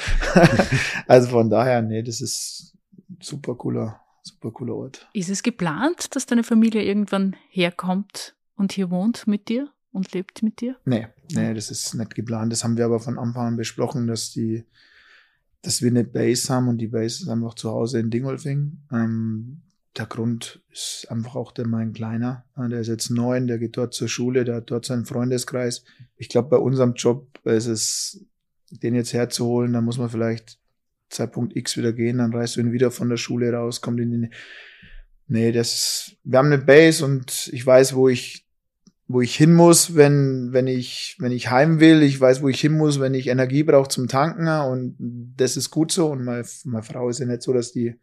Also von daher, nee, das ist super cooler, super cooler Ort. Ist es geplant, dass deine Familie irgendwann herkommt und hier wohnt mit dir und lebt mit dir? Nee, nee, das ist nicht geplant. Das haben wir aber von Anfang an besprochen, dass die, dass wir eine Base haben und die Base ist einfach zu Hause in Dingolfing. Ähm, der Grund ist einfach auch der mein Kleiner. Der ist jetzt neun, der geht dort zur Schule, der hat dort seinen Freundeskreis. Ich glaube, bei unserem Job ist es, den jetzt herzuholen, dann muss man vielleicht Zeitpunkt X wieder gehen, dann reißt du ihn wieder von der Schule raus, kommt in die, nee, das ist, wir haben eine Base und ich weiß, wo ich wo ich hin muss, wenn wenn ich wenn ich heim will. Ich weiß, wo ich hin muss, wenn ich Energie brauche zum Tanken, und das ist gut so. Und meine, meine Frau ist ja nicht so, dass die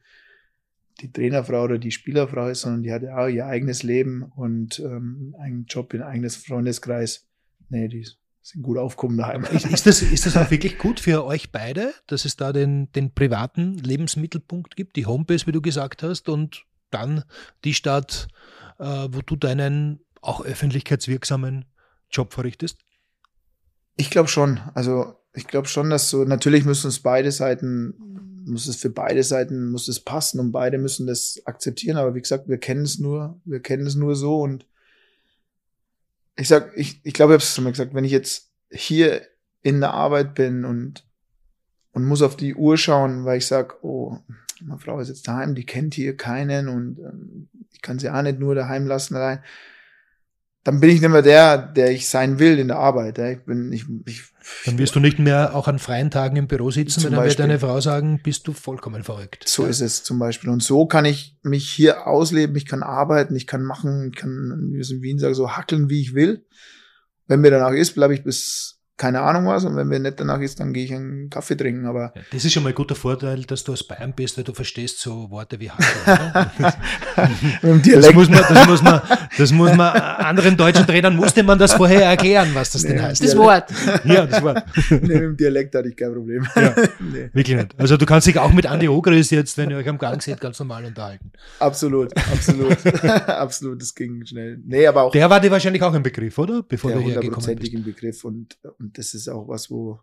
die Trainerfrau oder die Spielerfrau ist, sondern die hat ja auch ihr eigenes Leben und ähm, einen Job, ein eigenes Freundeskreis. Nee, die sind gut aufgekommen daheim. Ist, ist, das, ist das auch wirklich gut für euch beide, dass es da den, den privaten Lebensmittelpunkt gibt, die Homebase, wie du gesagt hast, und dann die Stadt, äh, wo du deinen auch öffentlichkeitswirksamen Job verrichtest? Ich glaube schon. Also ich glaube schon, dass so, natürlich müssen uns beide Seiten muss es für beide Seiten, muss es passen und beide müssen das akzeptieren. Aber wie gesagt, wir kennen es nur, wir kennen es nur so und ich sag, ich, ich glaube, ich habe es schon mal gesagt, wenn ich jetzt hier in der Arbeit bin und, und muss auf die Uhr schauen, weil ich sag, oh, meine Frau ist jetzt daheim, die kennt hier keinen und ähm, ich kann sie auch nicht nur daheim lassen allein. Dann bin ich nicht mehr der, der ich sein will in der Arbeit. Ich bin, ich, ich, Dann wirst du nicht mehr auch an freien Tagen im Büro sitzen, weil dann wird deine Frau sagen, bist du vollkommen verrückt. So ja. ist es zum Beispiel. Und so kann ich mich hier ausleben, ich kann arbeiten, ich kann machen, ich kann, wie wir es in Wien sagen, so hackeln, wie ich will. Wenn mir danach ist, bleibe ich bis keine Ahnung was. Und wenn mir nicht danach ist, dann gehe ich einen Kaffee trinken. Aber ja, das ist schon mal ein guter Vorteil, dass du aus Bayern bist, weil du verstehst so Worte wie Hackel. Mit dem Dialekt. Das muss man, das muss man, das muss man anderen deutschen Trainern musste man das vorher erklären, was das nee, denn heißt. Das Wort. Ja, das Wort. Nee, mit dem Dialekt hatte ich kein Problem. Ja, nee. Wirklich nicht. Also du kannst dich auch mit Andi Ogris jetzt, wenn ihr euch am Gang seht, ganz normal unterhalten. Absolut, absolut. Absolut, das ging schnell. Nee, aber auch. Der war dir wahrscheinlich auch ein Begriff, oder? Bevor der du hergekommen bist. hundertprozentig ein Begriff und, und das ist auch was, wo,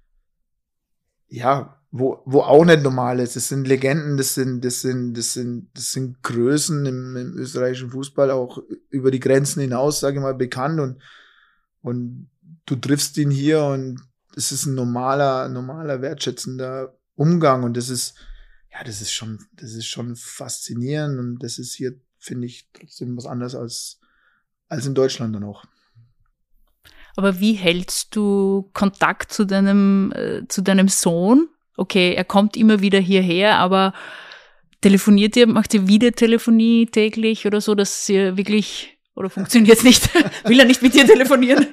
ja, wo, wo auch nicht normal ist. Das sind Legenden, das sind, das sind, das sind, das sind Größen im, im österreichischen Fußball auch über die Grenzen hinaus, sage ich mal, bekannt und, und du triffst ihn hier und es ist ein normaler, normaler, wertschätzender Umgang und das ist, ja, das ist schon, das ist schon faszinierend und das ist hier, finde ich, trotzdem was anderes als, als in Deutschland dann auch. Aber wie hältst du Kontakt zu deinem, äh, zu deinem Sohn? Okay, er kommt immer wieder hierher, aber telefoniert ihr, macht ihr Videotelefonie täglich oder so, dass ihr wirklich, oder funktioniert es nicht? Will er nicht mit dir telefonieren?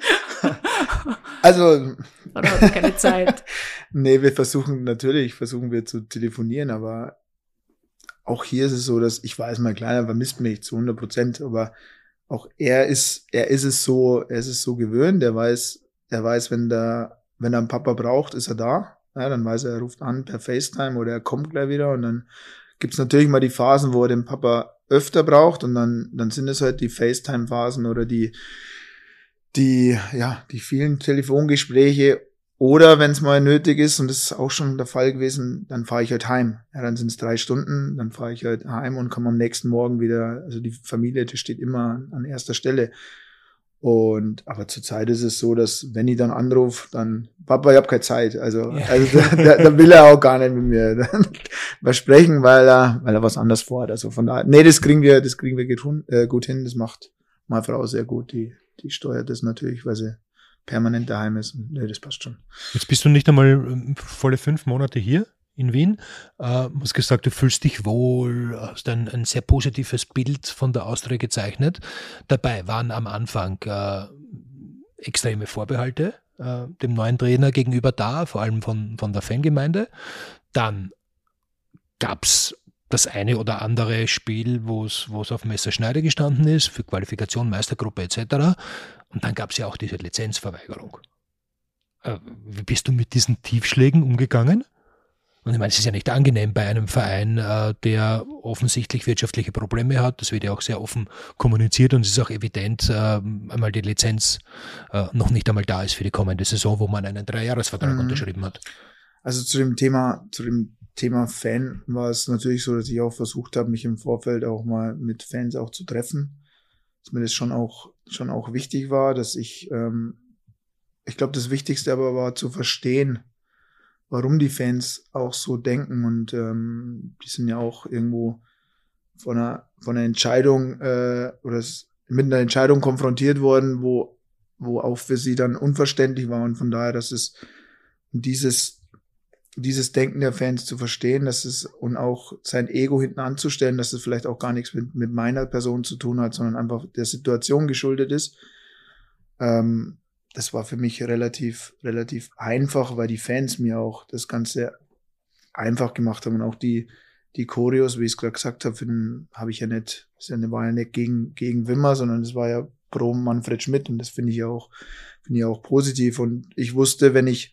Also. Oder hat er keine Zeit? Nee, wir versuchen, natürlich versuchen wir zu telefonieren, aber auch hier ist es so, dass ich weiß, mein Kleiner vermisst mich zu hundert Prozent, aber auch er ist, er ist es so, er ist es so gewöhnt, er weiß, er weiß, wenn der, wenn er einen Papa braucht, ist er da. Ja, dann weiß er, er ruft an per FaceTime oder er kommt gleich wieder und dann gibt's natürlich mal die Phasen, wo er den Papa öfter braucht und dann, dann sind es halt die FaceTime-Phasen oder die, die, ja, die vielen Telefongespräche oder wenn es mal nötig ist, und das ist auch schon der Fall gewesen, dann fahre ich halt heim. Ja, dann sind es drei Stunden, dann fahre ich halt heim und komme am nächsten Morgen wieder, also die Familie, die steht immer an erster Stelle. Und, aber zurzeit ist es so, dass wenn ich dann anrufe, dann, Papa, ich habe keine Zeit. Also, ja. also da, da, da will er auch gar nicht mit mir was sprechen, weil er, weil er was anderes vorhat. Also von daher, nee, das kriegen wir, das kriegen wir gut, äh, gut hin. Das macht meine Frau sehr gut. Die, die steuert das natürlich, weil sie permanent daheim ist. Nee, das passt schon. Jetzt bist du nicht einmal volle fünf Monate hier in Wien. Äh, du hast gesagt, du fühlst dich wohl, hast ein, ein sehr positives Bild von der Austria gezeichnet. Dabei waren am Anfang äh, extreme Vorbehalte äh, dem neuen Trainer gegenüber da, vor allem von, von der Fangemeinde. Dann gab es das eine oder andere Spiel, wo es auf Messerschneide gestanden ist, für Qualifikation, Meistergruppe et cetera. Und dann gab es ja auch diese Lizenzverweigerung. Äh, wie bist du mit diesen Tiefschlägen umgegangen? Und ich meine, es ist ja nicht angenehm bei einem Verein, äh, der offensichtlich wirtschaftliche Probleme hat. Das wird ja auch sehr offen kommuniziert und es ist auch evident, äh, einmal die Lizenz äh, noch nicht einmal da ist für die kommende Saison, wo man einen Dreijahresvertrag mhm. unterschrieben hat. Also zu dem Thema, zu dem Thema Fan war es natürlich so, dass ich auch versucht habe, mich im Vorfeld auch mal mit Fans auch zu treffen. Dass mir das schon auch, schon auch wichtig war, dass ich, ähm, ich glaube, das Wichtigste aber war zu verstehen, warum die Fans auch so denken und ähm, die sind ja auch irgendwo von einer, von einer Entscheidung äh, oder mit einer Entscheidung konfrontiert worden, wo, wo auch für sie dann unverständlich war und von daher, dass es dieses dieses Denken der Fans zu verstehen, dass es und auch sein Ego hinten anzustellen, dass es vielleicht auch gar nichts mit, mit meiner Person zu tun hat, sondern einfach der Situation geschuldet ist. Ähm, das war für mich relativ, relativ einfach, weil die Fans mir auch das Ganze einfach gemacht haben und auch die, die Choreos, wie ich es gerade gesagt habe, habe ich ja nicht, das war ja nicht gegen, gegen Wimmer, sondern das war ja pro Manfred Schmidt und das finde ich ja auch, finde ich auch positiv und ich wusste, wenn ich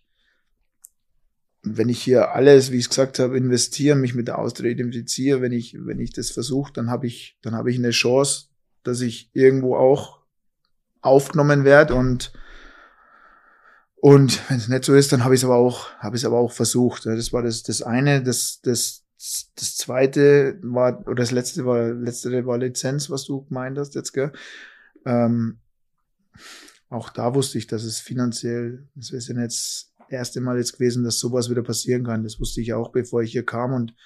wenn ich hier alles, wie ich es gesagt habe, investiere, mich mit der Austria identifiziere, wenn ich, wenn ich das versuche, dann habe ich, dann habe ich eine Chance, dass ich irgendwo auch aufgenommen werde und, Und wenn es nicht so ist, dann habe ich es aber auch, habe ich es aber auch versucht. Das war das, das eine, das, das, das zweite war, oder das letzte war, letzte war Lizenz, was du gemeint hast jetzt, gell? Ähm, auch da wusste ich, dass es finanziell, das ist ja jetzt das erste Mal jetzt gewesen, dass sowas wieder passieren kann. Das wusste ich auch, bevor ich hier kam und,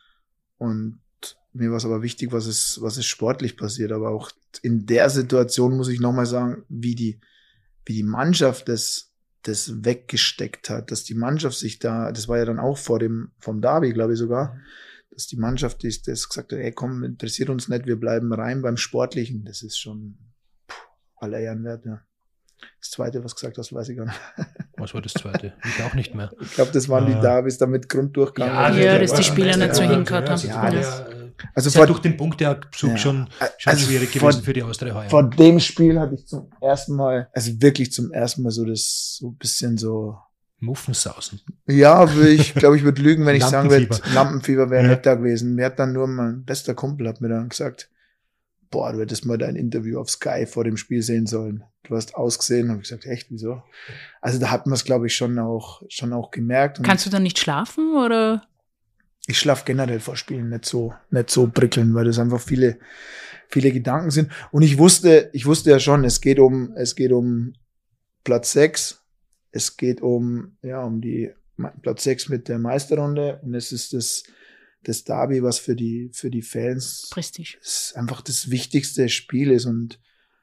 und mir war es aber wichtig, was ist, was ist sportlich passiert. Aber auch in der Situation muss ich nochmal sagen, wie die, wie die Mannschaft das, das weggesteckt hat, dass die Mannschaft sich da, das war ja dann auch vor dem, vom Derby, glaube ich sogar, mhm. dass die Mannschaft das, das gesagt hat, ey komm, interessiert uns nicht, wir bleiben rein beim Sportlichen. Das ist schon puh, aller Ehren wert, ja. Das zweite, was gesagt hast, weiß ich gar nicht. Was war das zweite? Ich auch nicht mehr. Ich glaube, das waren äh, die Derbys, da mit Grunddurchgang. Ja, ja dass die Spieler nicht so hingehört haben. Ja, ja, also vor, durch den Punkt der Zug ja, schon, schon also schwierig vor, gewesen für die Austria heuer. Vor dem Spiel hatte ich zum ersten Mal, also wirklich zum ersten Mal so das, so ein bisschen so Muffensausen. Ja, aber ich glaube, ich würde lügen, wenn ich sagen würde, Lampenfieber wäre ja. nicht da gewesen. Mir hat dann nur mein bester Kumpel hat mir dann gesagt, boah, du hättest mal dein Interview auf Sky vor dem Spiel sehen sollen. Du hast ausgesehen. Habe ich gesagt, echt, wieso? Also da hat man es, glaube ich, schon auch, schon auch gemerkt. Und kannst du dann nicht schlafen, oder? Ich schlafe generell vor Spielen nicht so, nicht so prickeln, weil das einfach viele, viele Gedanken sind. Und ich wusste, ich wusste ja schon, es geht um, es geht um Platz sechs. Es geht um, ja, um die Platz sechs mit der Meisterrunde. Und es ist das, das Derby, was für die, für die Fans Prestige ist einfach das wichtigste Spiel ist und,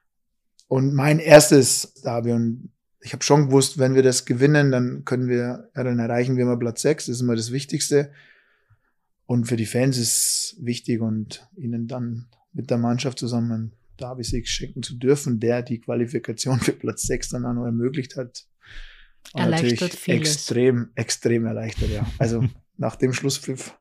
und mein erstes Derby. Und ich habe schon gewusst, wenn wir das gewinnen, dann können wir, ja, dann erreichen wir mal Platz sechs. Das ist immer das Wichtigste. Und für die Fans ist wichtig und ihnen dann mit der Mannschaft zusammen einen Derby-Sieg schenken zu dürfen, der die Qualifikation für Platz sechs dann auch noch ermöglicht hat. Und erleichtert vieles. Extrem, extrem erleichtert, ja. Also nach dem Schlusspfiff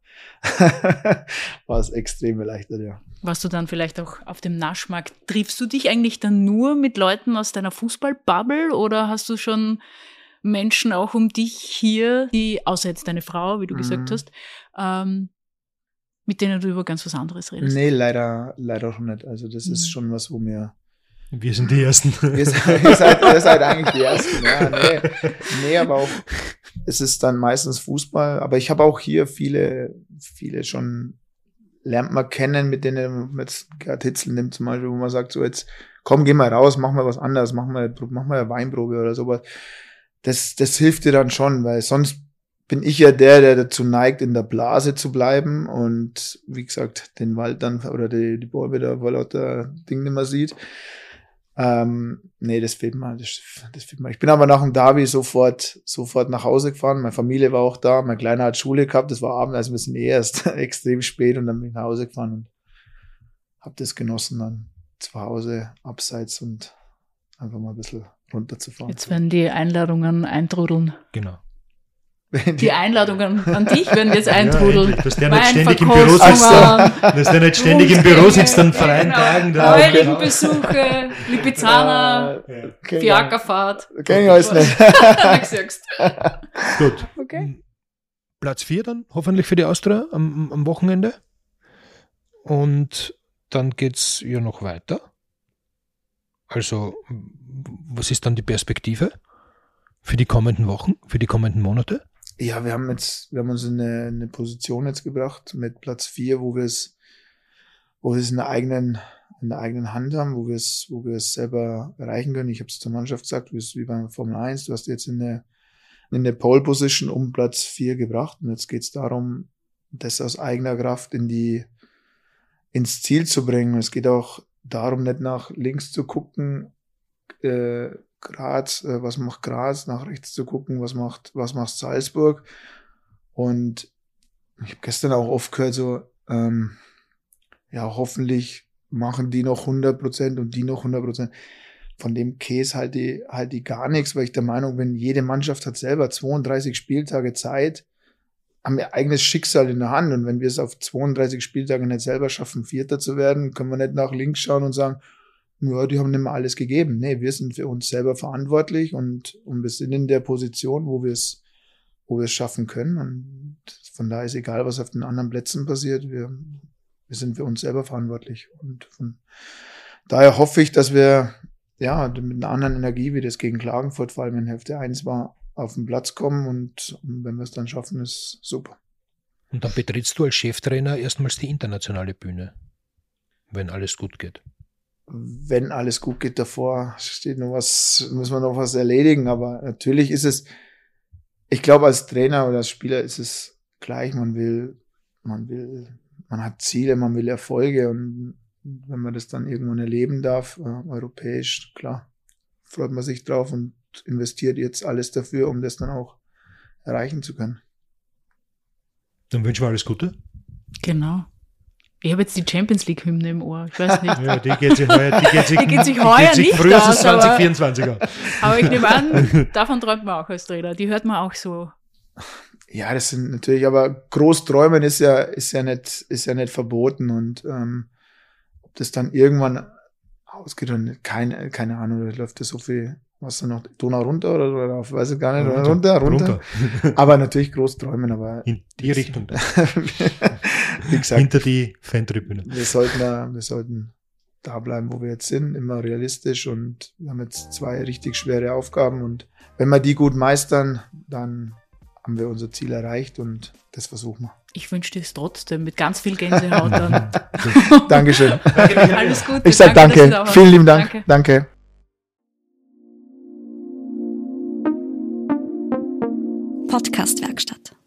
war es extrem erleichtert, ja. Warst du dann vielleicht auch auf dem Naschmarkt? Triffst du dich eigentlich dann nur mit Leuten aus deiner Fußballbubble oder hast du schon Menschen auch um dich hier, die, außer jetzt deine Frau, wie du mhm. gesagt hast, ähm, mit denen du über ganz was anderes redest? Nee, leider, leider auch nicht. Also das mhm. ist schon was, wo mir wir sind die Ersten. Ihr seid, ihr seid, ihr seid eigentlich die Ersten, ja. Nee, nee, aber auch, es ist dann meistens Fußball. Aber ich habe auch hier viele, viele schon, lernt man kennen, mit denen, mit Gerd Hitzel nimmt zum Beispiel, wo man sagt, so jetzt, komm, geh mal raus, mach mal was anderes, mach mal, mach mal eine Weinprobe oder sowas. Das, das hilft dir dann schon, weil sonst bin ich ja der, der dazu neigt, in der Blase zu bleiben und, wie gesagt, den Wald dann, oder die, die Bäume da vor lauter Ding nicht mehr sieht. Ähm, nee, das fehlt mir, das, das fehlt mir. Ich bin aber nach dem Derby sofort, sofort nach Hause gefahren. Meine Familie war auch da. Mein Kleiner hat Schule gehabt. Das war abends, also wir sind eh erst extrem spät und dann bin ich nach Hause gefahren und habe das genossen, dann zu Hause abseits und einfach mal ein bisschen runterzufahren. Jetzt werden die Einladungen eintrudeln. Genau. Die Einladungen an dich werden jetzt eintrudeln. Ja, dass der nicht ständig im Büro sitzt, dass der nicht ständig im Büro sitzt an freien genau. Tagen. Da. Heurigenbesuche, Lipizzaner, ja, Fiakerfahrt. Kenn ich alles nicht. Gut. Okay. Platz vier dann, hoffentlich für die Austria am, am Wochenende. Und dann geht's ja noch weiter. Also, was ist dann die Perspektive für die kommenden Wochen, für die kommenden Monate? Ja, wir haben jetzt, wir haben uns in eine, eine Position jetzt gebracht mit Platz vier, wo wir es, wo wir es in der eigenen, in der eigenen Hand haben, wo wir es, wo wir es selber erreichen können. Ich habe es zur Mannschaft gesagt, du bist wie beim Formel eins, du hast jetzt in eine, in eine Pole Position um Platz vier gebracht und jetzt geht es darum, das aus eigener Kraft in die, ins Ziel zu bringen. Es geht auch darum, nicht nach links zu gucken, äh, Graz, äh, was macht Graz, nach rechts zu gucken, was macht, was macht Salzburg. Und ich habe gestern auch oft gehört, so, ähm, ja, hoffentlich machen die noch hundert Prozent und die noch hundert Prozent. Von dem Käse halt die, halt die gar nichts, weil ich der Meinung bin, jede Mannschaft hat selber zweiunddreißig Spieltage Zeit, haben ihr eigenes Schicksal in der Hand. Und wenn wir es auf zweiunddreißig Spieltage nicht selber schaffen, Vierter zu werden, können wir nicht nach links schauen und sagen, ja, die haben nicht mehr alles gegeben. Nee, wir sind für uns selber verantwortlich und, und wir sind in der Position, wo wir es, wo wir es schaffen können. Und von daher ist egal, was auf den anderen Plätzen passiert. Wir, wir sind für uns selber verantwortlich. Und von daher hoffe ich, dass wir ja, mit einer anderen Energie, wie das gegen Klagenfurt, vor allem in Hälfte eins war, auf den Platz kommen und wenn wir es dann schaffen, ist super. Und dann betrittst du als Cheftrainer erstmals die internationale Bühne, wenn alles gut geht. Wenn alles gut geht, davor steht noch was, muss man noch was erledigen, aber natürlich ist es, ich glaube, als Trainer oder als Spieler ist es gleich, man will, man will, man hat Ziele, man will Erfolge und wenn man das dann irgendwann erleben darf, äh, europäisch, klar, freut man sich drauf und investiert jetzt alles dafür, um das dann auch erreichen zu können. Dann wünschen wir alles Gute. Genau. Ich habe jetzt die Champions League-Hymne im Ohr. Ich weiß nicht. Ja, die geht sich heuer, die geht sich, die geht sich heuer die geht sich nicht aus, zwanzig vierundzwanzig aber, aber ich nehme an, davon träumt man auch als Trainer. Die hört man auch so. Ja, das sind natürlich, aber Großträumen ist ja, ist ja nicht, ist ja nicht verboten und ähm, ob das dann irgendwann ausgeht und keine, keine Ahnung, da läuft das so viel, was da noch, Donau runter oder, oder auf, weiß ich gar nicht, oder runter, runter. runter. Aber natürlich Großträumen, aber. In die Richtung. Wie gesagt. Hinter die Fantribüne. Wir sollten da, wir sollten da bleiben, wo wir jetzt sind, immer realistisch und wir haben jetzt zwei richtig schwere Aufgaben und wenn wir die gut meistern, dann haben wir unser Ziel erreicht und das versuchen wir. Ich wünsche dir es trotzdem mit ganz viel Gänsehaut dann. Dankeschön. Alles Gute. Ich sage danke. danke. Vielen lieben Dank. Danke. danke. Podcast-Werkstatt.